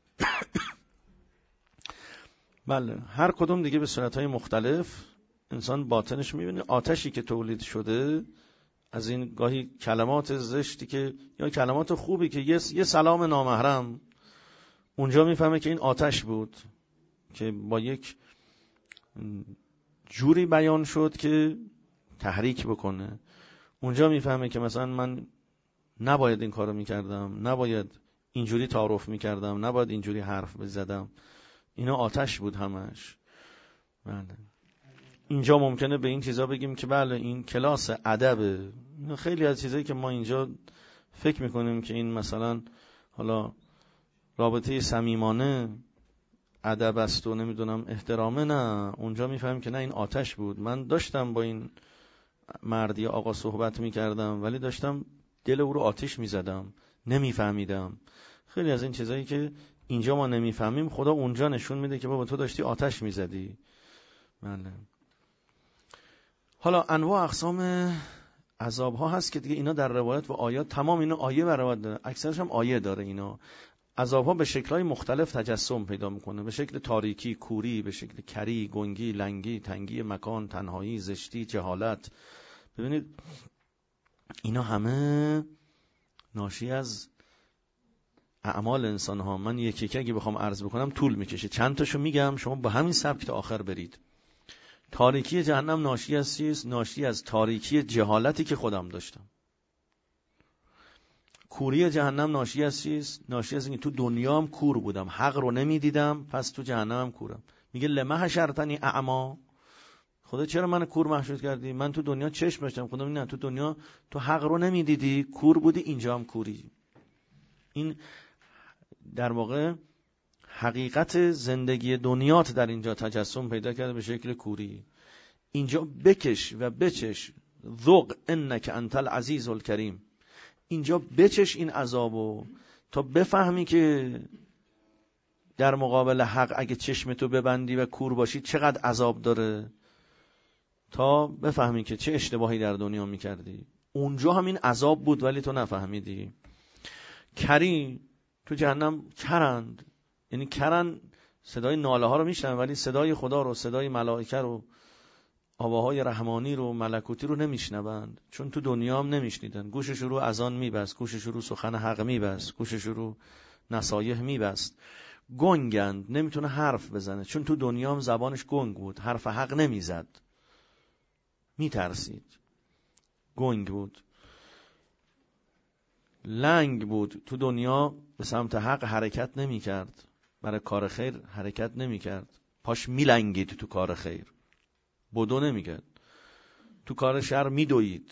بله هر کدوم دیگه به صورتهای مختلف انسان باطنش میبینه. آتشی که تولید شده از این گاهی کلمات زشتی که یا کلمات خوبی که یه, یه سلام نامحرم، اونجا میفهمه که این آتش بود که با یک جوری بیان شد که تحریک بکنه. اونجا میفهمه که مثلا من نباید این کارو میکردم، نباید اینجوری تعارف میکردم، نباید اینجوری حرف بزدم. اینا آتش بود همش. بله اینجا ممکنه به این چیزا بگیم که بله این کلاس ادبه. خیلی از چیزایی که ما اینجا فکر میکنیم که این مثلا حالا رابطه صمیمانه ادب است و نمیدونم احترامه، نه اونجا میفهمیم که نه این آتش بود. من داشتم با این مردی آقا صحبت میکردم ولی داشتم دل او رو آتش میزدم، نمیفهمیدم. خیلی از این چیزایی که اینجا ما نمیفهمیم خدا اونجا نشون میده که بابا تو داشتی آتش میزدی. بله. حالا انواع اقسام عذاب ها هست که دیگه اینا در روایت و آیات تمام اینا آیه و روایت داره. اکثرش هم آیه داره. اینا عذاب ها به شکل‌های مختلف تجسم پیدا میکنه. به شکل تاریکی، کوری، به شکل کری، گنگی، لنگی، تنگی مکان، تنهایی، زشتی، جهالت. ببینید اینا همه ناشی از اعمال انسان ها. من یکی یکی اگه بخوام عرض بکنم طول میکشه. چند تاشو میگم شما با همین سبک تا آخر برید. تاریکی جهنم ناشی از چیست؟ ناشی از تاریکی جهالتی که خودم داشتم. کوری جهنم ناشی از چیست؟ ناشی از اینکه تو دنیام کور بودم، حق رو نمیدیدم، پس تو جهنمم کورم. میگه لما حشرتنی اعما، خدا چرا من کور محشور کردی؟ من تو دنیا چشم داشتم. خدا میگه نه، تو دنیا تو حق رو نمیدیدی، کور بودی، اینجا هم کوری. این در واقع حقیقت زندگی دنیات در اینجا تجسم پیدا کرده به شکل کوری. اینجا بکش و بچش، ذوق انک انت العزیز الکریم. اینجا بچش این عذابو تا بفهمی که در مقابل حق اگه چشمتو ببندی و کور باشی چقدر عذاب داره، تا بفهمی که چه اشتباهی در دنیا میکردی. اونجا هم این عذاب بود ولی تو نفهمیدی. کری تو جهنم کرند، یعنی کرن صدای ناله ها رو میشنن ولی صدای خدا رو، صدای ملائکه رو، آواهای رحمانی رو، ملکوتی رو نمیشنوند، چون تو دنیا هم نمیشنیدن. گوشش رو اذان میبست، گوشش رو سخن حق میبست، گوشش رو نصایح میبست. گنگند، نمیتونه حرف بزنه چون تو دنیا هم زبانش گنگ بود، حرف حق نمیزد. میترسید، گنگ بود، لنگ بود، تو دنیا به سمت حق حرکت نمی کرد، برای کار خیر حرکت نمی کرد، پاش میلنگید تو کار خیر، بدو نمی کرد، تو کار شر میدوید،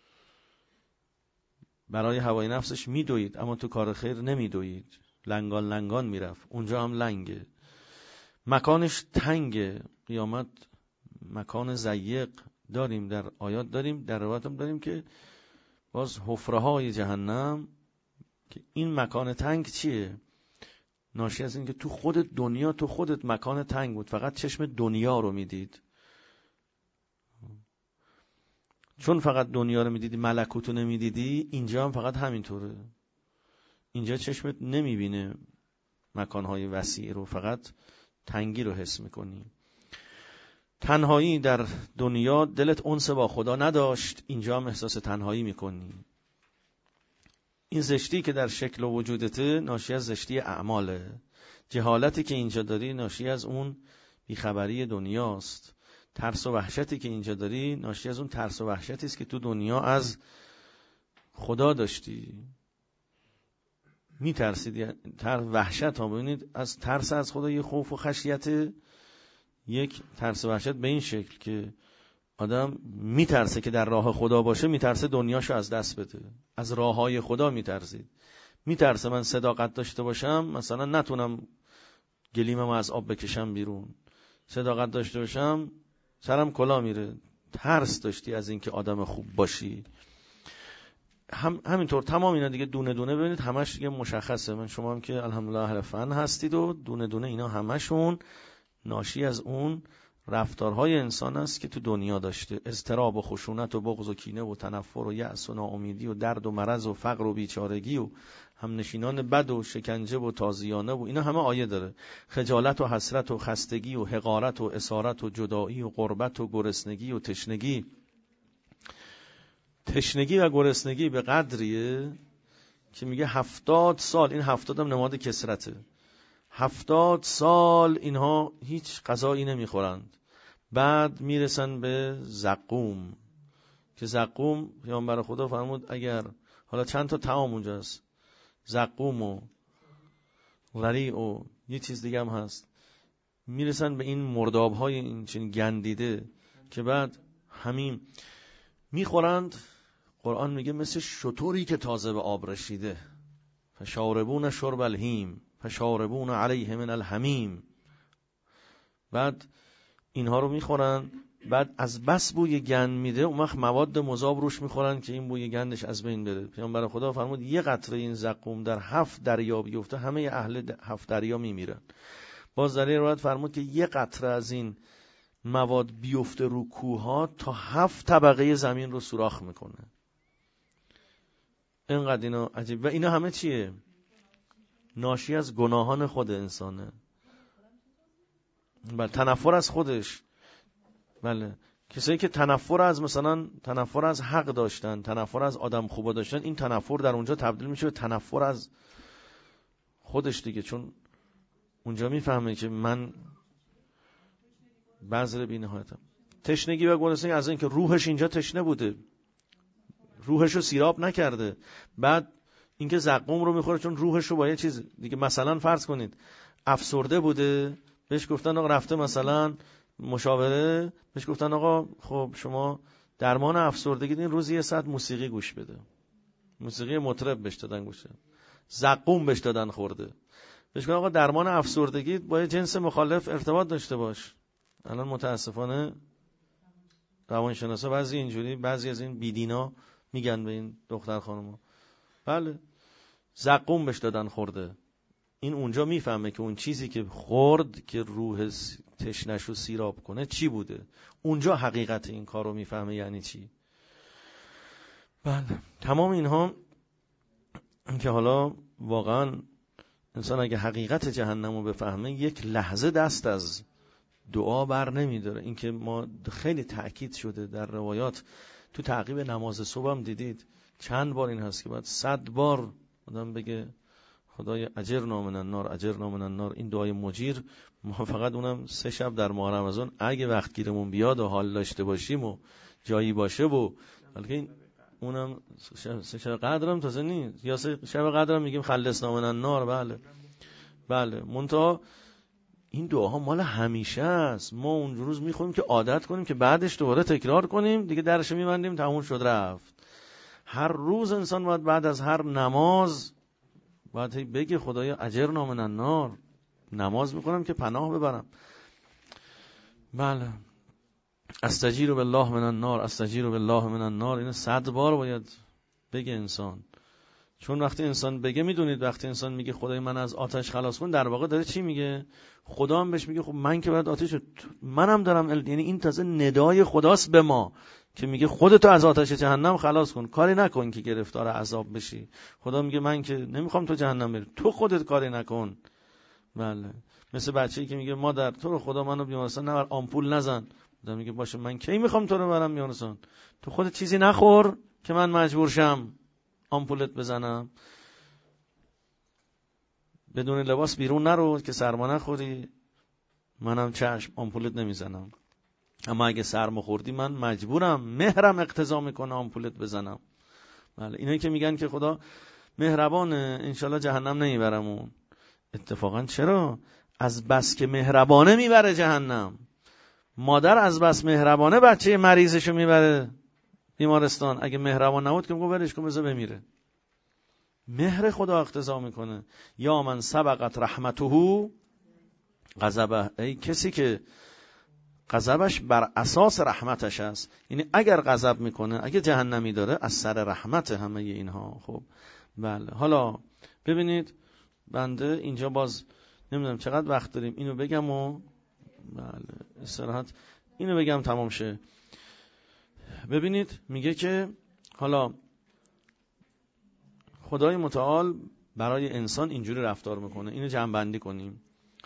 برای هوای نفسش میدوید، اما تو کار خیر نمیدوید، لنگان لنگان میرفت. اونجا هم لنگه، مکانش تنگه. قیامت مکان ضیق داریم، در آیات داریم، در روایت هم داریم که باز حفره های جهنم، که این مکان تنگ چیه؟ ناشی از این که تو خود دنیا، تو خودت مکان تنگ بود، فقط چشم دنیا رو میدید. چون فقط دنیا رو میدیدی، ملکوت رو نمیدیدی، اینجا هم فقط همینطوره. اینجا چشمت نمیبینه مکانهای وسیع رو، فقط تنگی رو حس میکنی. تنهایی در دنیا دلت انس با خدا نداشت، اینجا هم احساس تنهایی میکنی. این زشتی که در شکل و وجودته ناشی از زشتی اعماله. جهالتی که اینجا داری ناشی از اون بیخبری دنیاست. ترس و وحشتی که اینجا داری ناشی از اون ترس و وحشتی است که تو دنیا از خدا داشتی. میترسیدی، تر وحشت ها، ببینید از ترس از خدا یه خوف و خشیت، یک ترس و وحشت به این شکل که آدم میترسه که در راه خدا باشه، میترسه دنیاشو از دست بده. از راه های خدا میترسید، میترسه من صداقت داشته باشم، مثلا نتونم گلیمم از آب بکشم بیرون، صداقت داشته باشم سرم کلا میره. ترس داشتی از اینکه آدم خوب باشی. هم همینطور تمام اینا دیگه دونه دونه ببینید همش دیگه مشخصه. من شما هم که الحمدلله اهل فن هستید و دونه دونه اینا همشون ناشی از اون رفتارهای انسان است که تو دنیا داشته. اضطراب و خشونت و بغض و کینه و تنفر و یأس و ناامیدی و درد و مرض و فقر و بیچارگی و همنشینان بد و شکنجه و تازیانه و اینا همه آیه داره. خجالت و حسرت و خستگی و حقارت و اسارت و جدایی و غربت و گرسنگی و تشنگی. تشنگی و گرسنگی به قدریه که میگه هفتاد سال، این هفتاد هم نماد کثرته، هفتاد سال اینها هیچ غذایی نمیخورند. بعد میرسن به زقوم، که زقوم پیامبر خدا فرمود اگر حالا چند تا طعام اونجاست، زقوم و غریع و یه چیز دیگه هم هست، میرسن به این مرداب های این چنین گندیده که بعد همین میخورند. قرآن میگه مثل شتری که تازه به آب رسیده، فشاربون شرب الهیم فشاربون علیه من الحمیم. بعد اینها رو میخورن، بعد از بس بوی گند میده، اون وقت مواد مذاب روش میخورن که این بوی گندش از بین بره. پیامبر خدا فرمود یه قطره این زقوم در هفت دریا بیفته همه اهل هفت دریا میمیرن. باز در این روایت فرمود که یه قطره از این مواد بیفته رو کوها تا هفت طبقه زمین رو سوراخ میکنه. اینقدر اینا عجیب. و اینا همه چیه؟ ناشی از گناهان خود انسانه. بله، تنفر از خودش. بله، کسایی که تنفر از مثلا تنفر از حق داشتن، تنفر از آدم خوبا داشتن، این تنفر در اونجا تبدیل میشه به تنفر از خودش دیگه، چون اونجا میفهمه که من بذر بی‌نهایتم. تشنگی و گرسنگی از این که روحش اینجا تشنه بوده، روحش رو سیراب نکرده. بعد اینکه زقوم رو میخوره چون روحش رو با یه چیز دیگه، مثلا فرض کنید افسرده بوده، بهش گفتن آقا رفته مثلا مشاوره، بهش گفتن آقا خب شما درمان افسردگی دین، روزی یه ساعت موسیقی گوش بده. موسیقی مطرب بهش دادن گوشه، زقوم بهش دادن خورده. بهش گفتن آقا درمان افسردگی با یه جنس مخالف ارتباط داشته باش. الان متاسفانه روانشناسا بعضی اینجوری، بعضی از این بیدینا میگن به این دختر خانم‌ها بله زقوم بهش دادن خورده. این اونجا میفهمه که اون چیزی که خورد که روح تشنش رو سیراب کنه چی بوده. اونجا حقیقت این کار رو میفهمه یعنی چی. بله، تمام اینها که حالا واقعا انسان اگه حقیقت جهنم رو بفهمه یک لحظه دست از دعا بر نمیداره. این که ما خیلی تأکید شده در روایات، تو تعقیب نماز صبح هم دیدید چند بار این هست که بعد صد بار آدم بگه خدای اجرنا من النار اجرنا من النار. این دعای مجیر ما فقط اونم سه شب در ماه رمضان اگه وقت گیرمون بیاد و حال داشته باشیم و جایی باشه و بلکه اونم شب قدرم تازه نیست، یا شب قدرم میگیم خلصنا من النار. بله بله، منتها این دعاها مال همیشه است. ما اون روز میخونیم که عادت کنیم که بعدش دوباره تکرار کنیم، دیگه درش میبندیم، تموم شد رفت. هر روز انسان باید بعد از هر نماز باید بگه خدایا اجرنا من النار، نماز میکنم که پناه ببرم. بله، استجیر بالله من النار، استجیر بالله من النار، اینو صد بار باید بگه انسان. چون وقتی انسان بگه، میدونید وقتی انسان میگه خدای من از آتش خلاص کن، در واقع داره چی میگه؟ خدا هم بهش میگه خب من که باید آتش، منم دارم ال... یعنی این تازه ندای خداست به ما که میگه خودتو از آتش جهنم خلاص کن، کاری نکن که گرفتار عذاب بشی. خدا میگه من که نمیخوام تو جهنم بری، تو خودت کاری نکن. بله، مثل بچه‌ای که میگه مادر تو رو خدا منو بیمارستان نبر، آمپول نزن. خدا میگه باشه من کی میخوام تو رو برم بیمارستان، تو خودت چیزی نخور که من مجبور شم آمپولت بزنم. بدون لباس بیرون نرو که سرما نخوری، منم چشم آمپولت نمیزنم. اما اگه سرما خوردی من مجبورم، مهرم اقتضا میکنه آمپولت بزنم. بله، اینایی که میگن که خدا مهربانه انشالله جهنم نمیبرمون، اتفاقا چرا؟ از بس که مهربانه میبره جهنم. مادر از بس مهربانه بچه مریضشو میبره بیمارستان، اگه مهربان نبود که میگه ولش کن بذار بمیره. مهر خدا اقتضا میکنه. یا من سبقت رحمته غضبه، ای کسی که غضبش بر اساس رحمتش است. یعنی اگر غضب میکنه، اگه جهنمی داره، از سر رحمت همه اینها. خب بله، حالا ببینید بنده اینجا باز نمیدونم چقدر وقت داریم، اینو بگم و بله استراحت، اینو بگم تمام شه. ببینید میگه که حالا خدای متعال برای انسان اینجوری رفتار میکنه. اینو جمع بندی کنیم.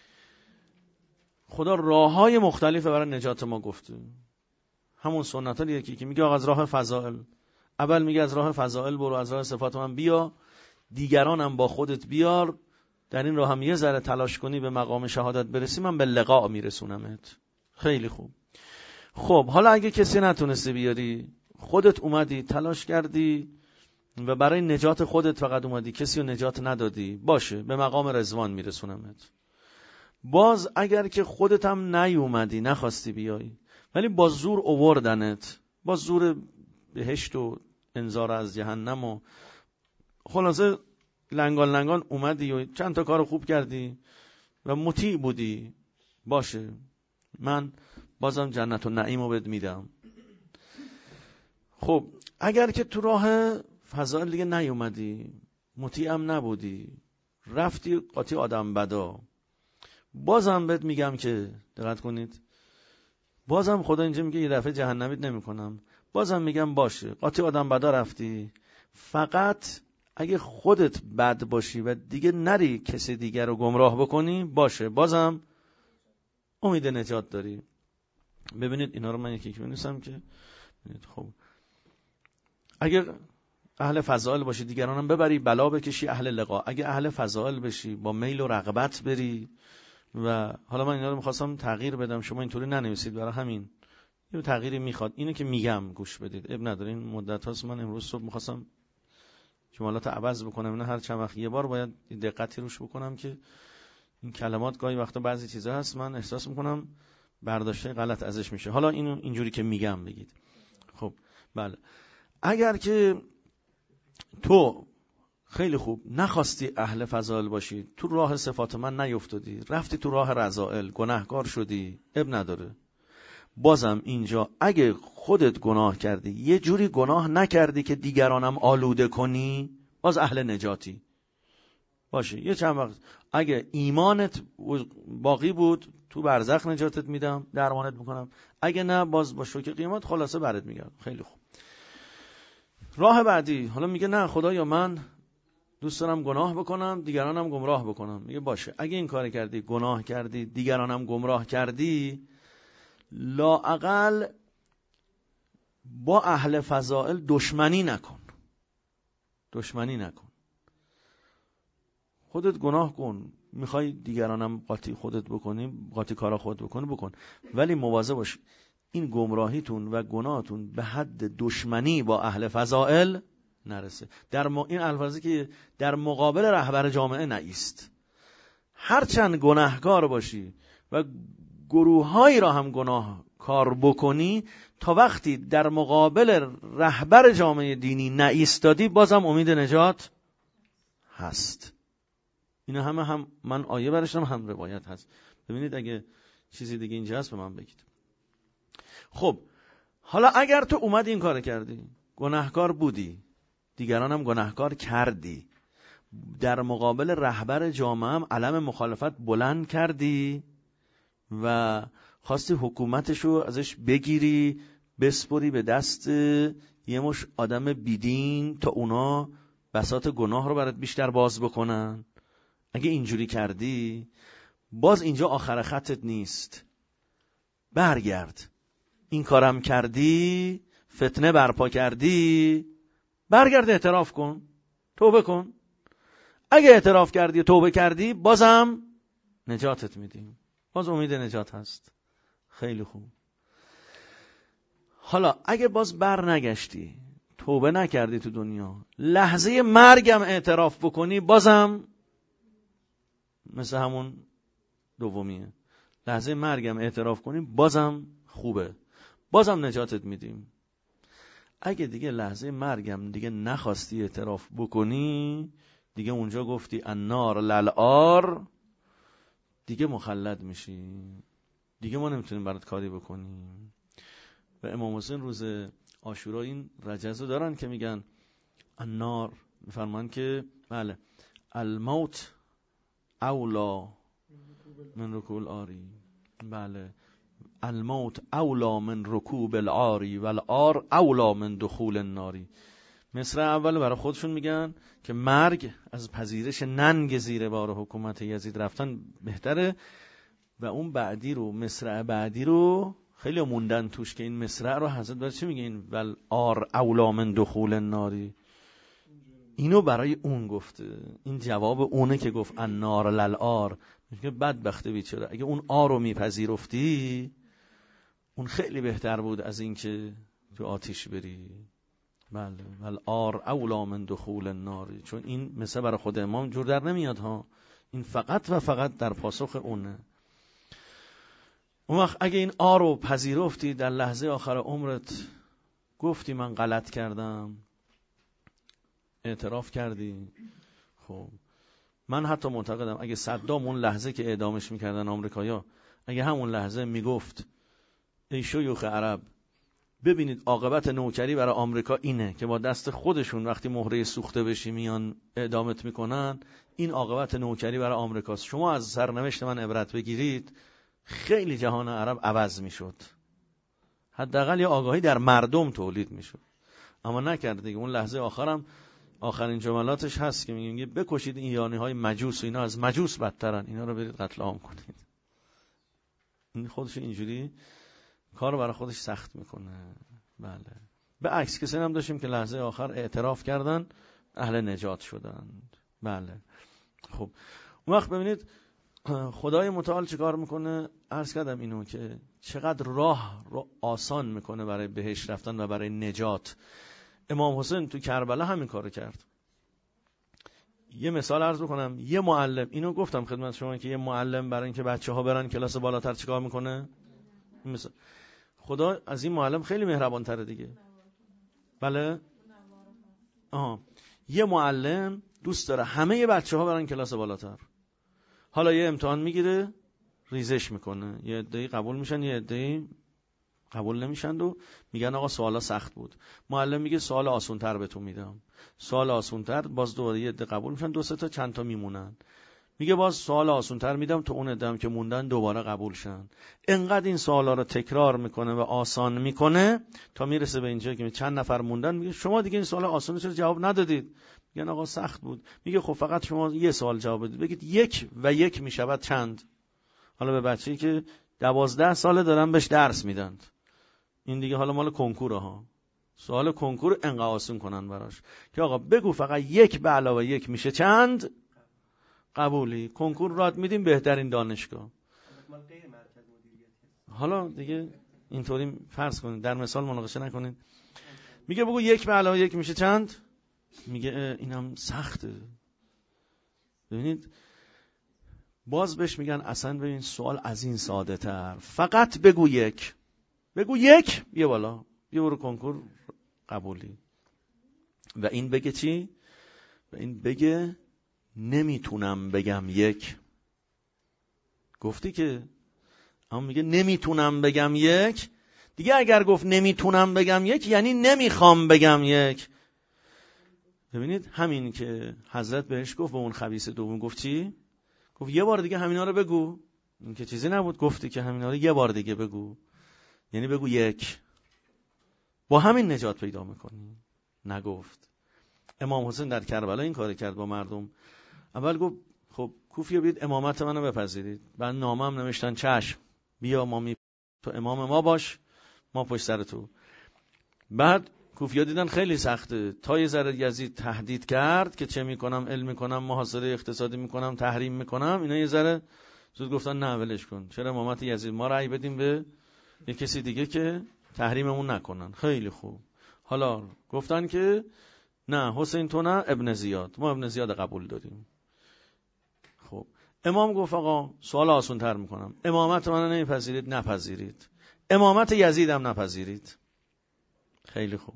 خدا راههای مختلف برای نجات ما گفته. همون سنت ها یکی که میگه از راه فضائل، اول میگه از راه فضائل برو، از راه صفات من بیا، دیگرانم با خودت بیار، در این راه هم یه ذره تلاش کنی به مقام شهادت برسی، من به لقاء میرسونمت. خیلی خوب. خب حالا اگه کسی نتونسته بیاری، خودت اومدی تلاش کردی و برای نجات خودت فقط اومدی، کسی رو نجات ندادی، باشه به مقام رضوان میرسونمت. باز اگر که خودت هم نیومدی، نخواستی بیایی، ولی با زور اووردنت، با زور بهشت و انذار از جهنم و خلاصه لنگان لنگان اومدی و چند تا کار خوب کردی و مطیع بودی، باشه من بازم جنت و نعیم رو بهت میدم. خب اگر که تو راه فضائل دیگه نیومدی، مطیعم نبودی، رفتی قاطی آدم بدا، بازم بهت میگم که دقت کنید، بازم خدا اینجا میگه یه دفعه جهنمیت نمی کنم، بازم میگم باشه قاطی آدم بدا رفتی، فقط اگه خودت بد باشی و دیگه نری کسی دیگر رو گمراه بکنی، باشه بازم امید نجات داری. ببینید اینا رو من یکی یکی بنویسم که خب اگه اهل فضائل باشی، دیگرانم ببری بلا بکشی، اهل لقا. اگه اهل فضائل بشی، با میل و رغبت بری. و حالا من اینا رو میخواستم تغییر بدم، شما اینطوری ننویسید، برای همین یه تغییری میخواد، اینو که میگم گوش بدید، اب نداره. این مدت هاست من امروز صبح میخواستم جملات عوض بکنم، اینا هر چند وقت یه بار باید دقتی روش بکنم که این کلمات گاهی وقتا بعضی چیزا هست من احساس میکنم برداشته غلط ازش میشه. حالا اینو اینجوری که میگم بگید. خب بله، اگر که تو خیلی خوب نخواستی اهل فضائل باشی، تو راه صفات من نیفتادی، رفتی تو راه رذائل، گناهکار شدی، اب نداره. بازم اینجا اگه خودت گناه کردی، یه جوری گناه نکردی که دیگرانم آلوده کنی، باز اهل نجاتی. باشه یه چند وقت اگه ایمانت باقی بود، تو برزخ نجاتت میدم، درمانت میکنم. اگه نه، باز با شوک قیامت خلاصه برات میگم. خیلی خوب. راه بعدی حالا میگه نه خدایا من دوست دارم گناه بکنم، دیگرانم گمراه بکنم. میگه باشه اگه این کار کردی، گناه کردی، دیگرانم گمراه کردی، لااقل با اهل فضائل دشمنی نکن. دشمنی نکن. خودت گناه کن، میخوای دیگرانم قاطی خودت بکنی، قاطی کارا خودت بکنی بکن، ولی مواظب باش این گمراهیتون و گناهتون به حد دشمنی با اهل فضائل نرسه. در م... این الفاظی که در مقابل رهبر جامعه نایست. هرچند گناهکار باشی و گروههایی را هم گناه کار بکنی، تا وقتی در مقابل رهبر جامعه دینی نایستادی بازم امید نجات هست. اینا همه هم من آیه برشتم هم روایت هست. ببینید اگه چیزی دیگه اینجا هست به من بگید. خب حالا اگر تو اومد این کار کردی، گناهکار بودی، دیگران هم گناهکار کردی، در مقابل رهبر جامعه هم علم مخالفت بلند کردی و خواستی حکومتشو ازش بگیری بسپری به دست یه مش آدم بیدین تا اونا بساط گناه رو برات بیشتر باز بکنن، اگه اینجوری کردی باز اینجا آخر خطت نیست. برگرد، این کارم کردی، فتنه برپا کردی، برگرد اعتراف کن، توبه کن. اگه اعتراف کردی و توبه کردی بازم نجاتت میدیم، باز امید نجات هست. خیلی خوب. حالا اگه باز بر نگشتی، توبه نکردی تو دنیا، لحظه مرگم اعتراف بکنی، بازم مثل همون دومیه، لحظه مرگم اعتراف کنی بازم خوبه، بازم نجاتت میدیم. اگه دیگه لحظه مرگم دیگه نخواستی اعتراف بکنی، دیگه اونجا گفتی النار للآر، دیگه مخلد میشی، دیگه ما نمیتونیم برات کاری بکنیم. و امام حسین روز عاشورا این رجز رو دارن که میگن النار، میفرمان که بله الموت اولا من رکوب العاری، بله الموت اولا من رکوب العاری و العار اولا من دخول الناری. مصرع اول برای خودشون میگن که مرگ از پذیرش ننگ زیر بار حکومت یزید رفتن بهتره، و اون بعدی رو، مصرع بعدی رو خیلی موندن توش که این مصرع رو حضرت برای چی میگه این والعار اولا من دخول الناری، اینو برای اون گفته. این جواب اونه که گفت النار للآر، میگه بدبخت بیچاره، اگه اون آر رو میپذیرفتی اون خیلی بهتر بود از این که تو آتیش بری. بله والعار اولا من دخول الناری، چون این مثل برای خود امام جور در نمیاد ها، این فقط و فقط در پاسخ اونه. اون وقت اگه این آر رو پذیرفتی، در لحظه آخر عمرت گفتی من غلط کردم، اعتراف کردی، خب من حتی معتقدم اگه صدام اون لحظه که اعدامش میکردن آمریکایا، اگه همون لحظه میگفت ای شیوخ عرب ببینید عاقبت نوکری برای آمریکا اینه که با دست خودشون وقتی مهره سوخته بشی میان اعدامت میکنن، این عاقبت نوکری برای آمریکاست، شما از سرنوشت من عبرت بگیرید، خیلی جهان عرب عوض میشد، حداقل یه آگاهی در مردم تولید میشد. اما نکرد دیگه. اون لحظه آخرم آخرین جملاتش هست که میگه بکشید این یانی های مجوس، اینا از مجوس بدترن، اینا رو برید قتل عام کنید. این خودش اینجوری کار برای خودش سخت میکنه. بله. به عکس کسی هم داشتیم که لحظه آخر اعتراف کردن، اهل نجات شدند. بله. خب اون وقت ببینید خدای متعال چه کار میکنه. عرض کردم اینو که چقدر راه رو آسان میکنه برای بهشت رفتن و برای نجات. امام حسین تو کربلا همین کارو کرد. یه مثال عرض بکنم. یه معلم، اینو گفتم خدمت شما که یه معلم برای اینکه بچه‌ها برن کلاس بالاتر چیکار میکنه؟ مثلا خدا از این معلم خیلی مهربان تره دیگه. بله؟ آها. یه معلم دوست داره همه بچه‌ها برن کلاس بالاتر. حالا یه امتحان میگیره، ریزش میکنه. یه عده‌ای قبول میشن، یه عده‌ای قبول نمیشن و میگن آقا سوالا سخت بود. معلم میگه سوال آسان‌تر بهتون میدم. سوال آسان‌تر، باز دوباره یه عده قبول میشن، دو سه تا چند تا میمونن. میگه باز سوال آسان‌تر میدم تا اون عده‌ام که موندن دوباره قبول شن. انقدر این سوالا رو تکرار میکنه و آسان میکنه تا میرسه به اینجا که چند نفر موندن. میگه شما دیگه این سوال آسان چرا جواب ندادید؟ میگن آقا سخت بود. میگه خب فقط شما یه سوال جواب بدید، بگید یک و یک میشود چند. حالا به بچه‌ای که دوازده ساله دارن بهش درس میدن، این دیگه حالا مال کنکوره ها، سوال کنکور انقدر آسون کنن براش که آقا بگو فقط یک به علاوه یک میشه چند، قبولی. کنکور راد میدیم بهترین دانشگاه. حالا دیگه اینطوری فرض کنید، در مثال مناقشه نکنید. میگه بگو یک به علاوه یک میشه چند؟ میگه اینم سخته. ببینید باز بهش میگن اصلا ببین سوال از این ساده تر، فقط بگو یک. بگو یک یه بالا یه برو کنکور قبولی. و این بگه چی؟ و این بگه نمیتونم بگم یک. گفتی که، اما میگه نمیتونم بگم یک. دیگه اگر گفت نمیتونم بگم یک یعنی نمیخوام بگم یک. ببینید همین که حضرت بهش گفت به اون خبیث دوم گفت چی؟ گفت یه بار دیگه همینا رو بگو. این که چیزی نبود، گفتی که همینا رو یه بار دیگه بگو، یعنی بگو یک. با همین نجات پیدا میکنی. نگفت. امام حسین در کربلا این کار کرد با مردم. اول گفت خب کوفیه بید امامت منو بپذیرید. بعد نامه هم نوشتن چشم بیا ما می تو امام ما باش، ما پشت سر تو. بعد کوفی‌ها دیدن خیلی سخته، تا یه ذره یزید تهدید کرد که چه میکنم، علم میکنم، محاصره اقتصادی میکنم، تحریم میکنم، اینا یه ذره زود گفتن نه ولش کن، چرا امامت یزید، ما رأی بدیم به یه کسی دیگه که تحریممون نکنن. خیلی خوب. حالا گفتن که نه حسین تو نه، ابن زیاد، ما ابن زیاد قبول داریم. خب امام گفت آقا سوال آسان تر میکنم، امامت منو نمیپذیرید، نپذیرید. امامت یزید هم نپذیرید. خیلی خوب.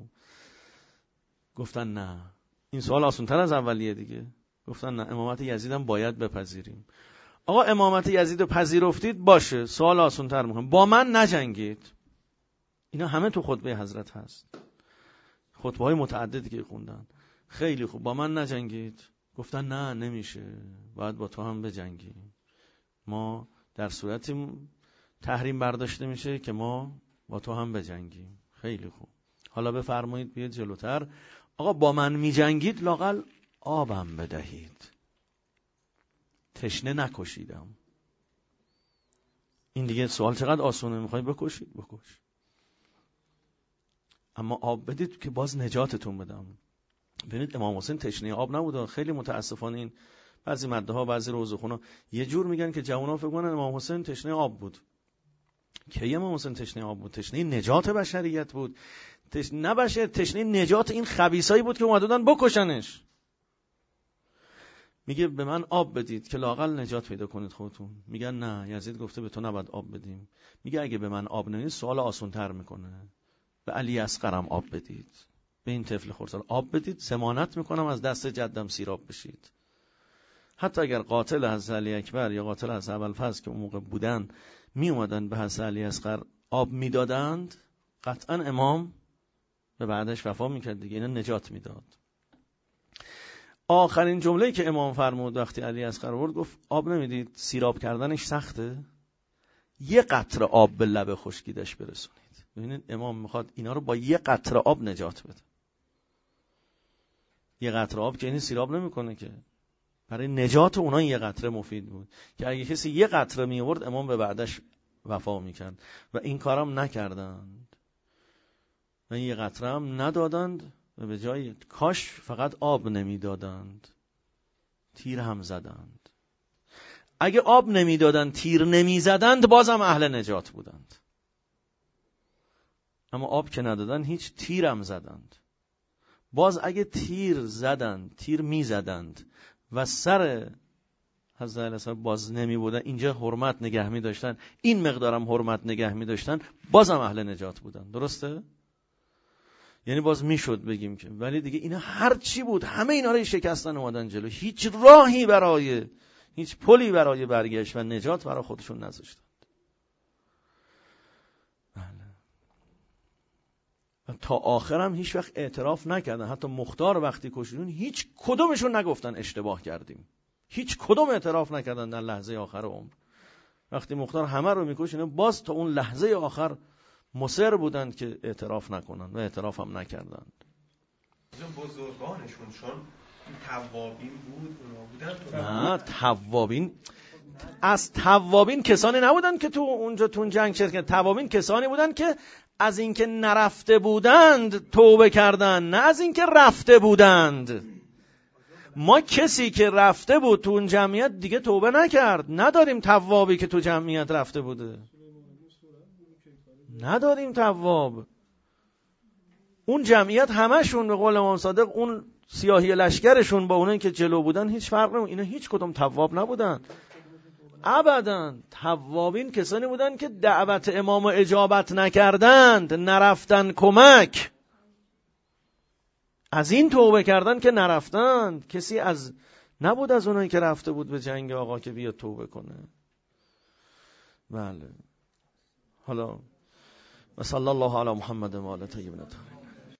گفتن نه، این سوال آسان تر از اولیه دیگه. گفتن نه امامت یزید هم باید بپذیریم. آقا امامت یزید رو پذیرفتید باشه، سوال آسان تر میکنم، با من نجنگید. اینا همه تو خطبه حضرت هست، خطبه های متعددی که خوندن. خیلی خوب، با من نجنگید. گفتن نه نمیشه، باید با تو هم بجنگیم. ما در صورتی تحریم برداشته میشه که ما با تو هم بجنگیم. خیلی خوب. حالا بفرمایید بیاید جلوتر. آقا با من میجنگید لااقل آبم بدهید، تشنه نکشیدم. این دیگه سوال چقدر آسونه، میخوای بکشید بکش، اما آب بدید که باز نجاتتون بدم. ببینید امام حسین تشنه آب نبود. خیلی متاسفانه این بعضی مده ها بعضی روزخونا یه جور میگن که جوونا فکر کنن امام حسین تشنه آب بود. کی امام حسین تشنه آب بود؟ تشنه نجات بشریت بود. تشنه نباشه، تشنه نجات این خبیثایی بود که اومدن بکشنش. میگه به من آب بدید که لااقل نجات پیدا کنید خودتون. میگن نه یزید گفته به تو نباید آب بدیم. میگه اگه به من آب ندید سوال آسان‌تر میکنه، به علی اصغرم آب بدید، به این طفل خردسال آب بدید، ضمانت میکنم از دست جدم سیراب بشید. حتی اگر قاتل حضرت علی اکبر یا قاتل حضرت ابوالفضل که اون موقع بودن می اومدن به حضرت علی اصغر آب میدادند، قطعا امام به بعدش وفا میکرد دیگه، اینا نجات میداد. آخرین جمله‌ای که امام فرمود وقتی علی اصغر آورد، گفت آب نمیدید، سیراب کردنش سخته، یه قطره آب به لب خشکیدش برسونید. ببینید امام میخواد اینا رو با یه قطره آب نجات بده. یه قطره آب که این سیراب نمیکنه که، برای نجات اونا یه قطره مفید بود که اگه کسی یه قطره می آورد امام به بعدش وفا میکرد و این کارم نکردند و این یه قطره هم ندادند و به جای کاش فقط آب نمیدادند، تیر هم زدند. اگه آب نمیدادند، تیر نمیزدند، بازم اهل نجات بودند. اما آب که ندادن، هیچ تیر هم زدند. باز اگه تیر زدند، تیر میزدند و سر حضرت علی اصغر باز نمی بودن، اینجا حرمت نگه می داشتن، این مقدارم حرمت نگه می داشتن، بازم اهل نجات بودن. درسته؟ یعنی باز میشد بگیم که، ولی دیگه اینا هر چی بود همه اینا رو شکستن اومدن جلو، هیچ راهی برای، هیچ پلی برای برگشت و نجات برای خودشون نذاشتن. و تا آخرم هیچ وقت اعتراف نکردن. حتی مختار وقتی کشیدن هیچ کدومشون نگفتن اشتباه کردیم، هیچ کدوم اعتراف نکردن در لحظه آخر عمر. وقتی مختار همه رو میکشن، باز تا اون لحظه آخر مصر بودند که اعتراف نکنن و اعتراف هم نکردند. بزرگانشون چون توابین بود اونا بودن. نه توابین، از توابین کسانی نبودن که تو اونجا تو جنگ شرکت. توابین کسانی بودن که از اینکه نرفته بودند توبه کردن، نه از اینکه رفته بودند. ما کسی که رفته بود تو اون جمعیت دیگه توبه نکرد، نداریم توابی که تو جمعیت رفته بوده. نداریم تواب. اون جمعیت همشون به قول امام صادق اون سیاهی لشکرشون با اونایی که جلو بودن هیچ فرق نمون. اینا هیچ کدوم تواب نبودن ابداً. توابین کسانی بودن که دعوت امام اجابت نکردند، نرفتن کمک. از این توبه کردن که نرفتند. کسی از نبود از اونایی که رفته بود به جنگ آقا که بیاد توبه کنه. بله. حالا و صلی الله علی محمد و آله طیبین الطاهرین.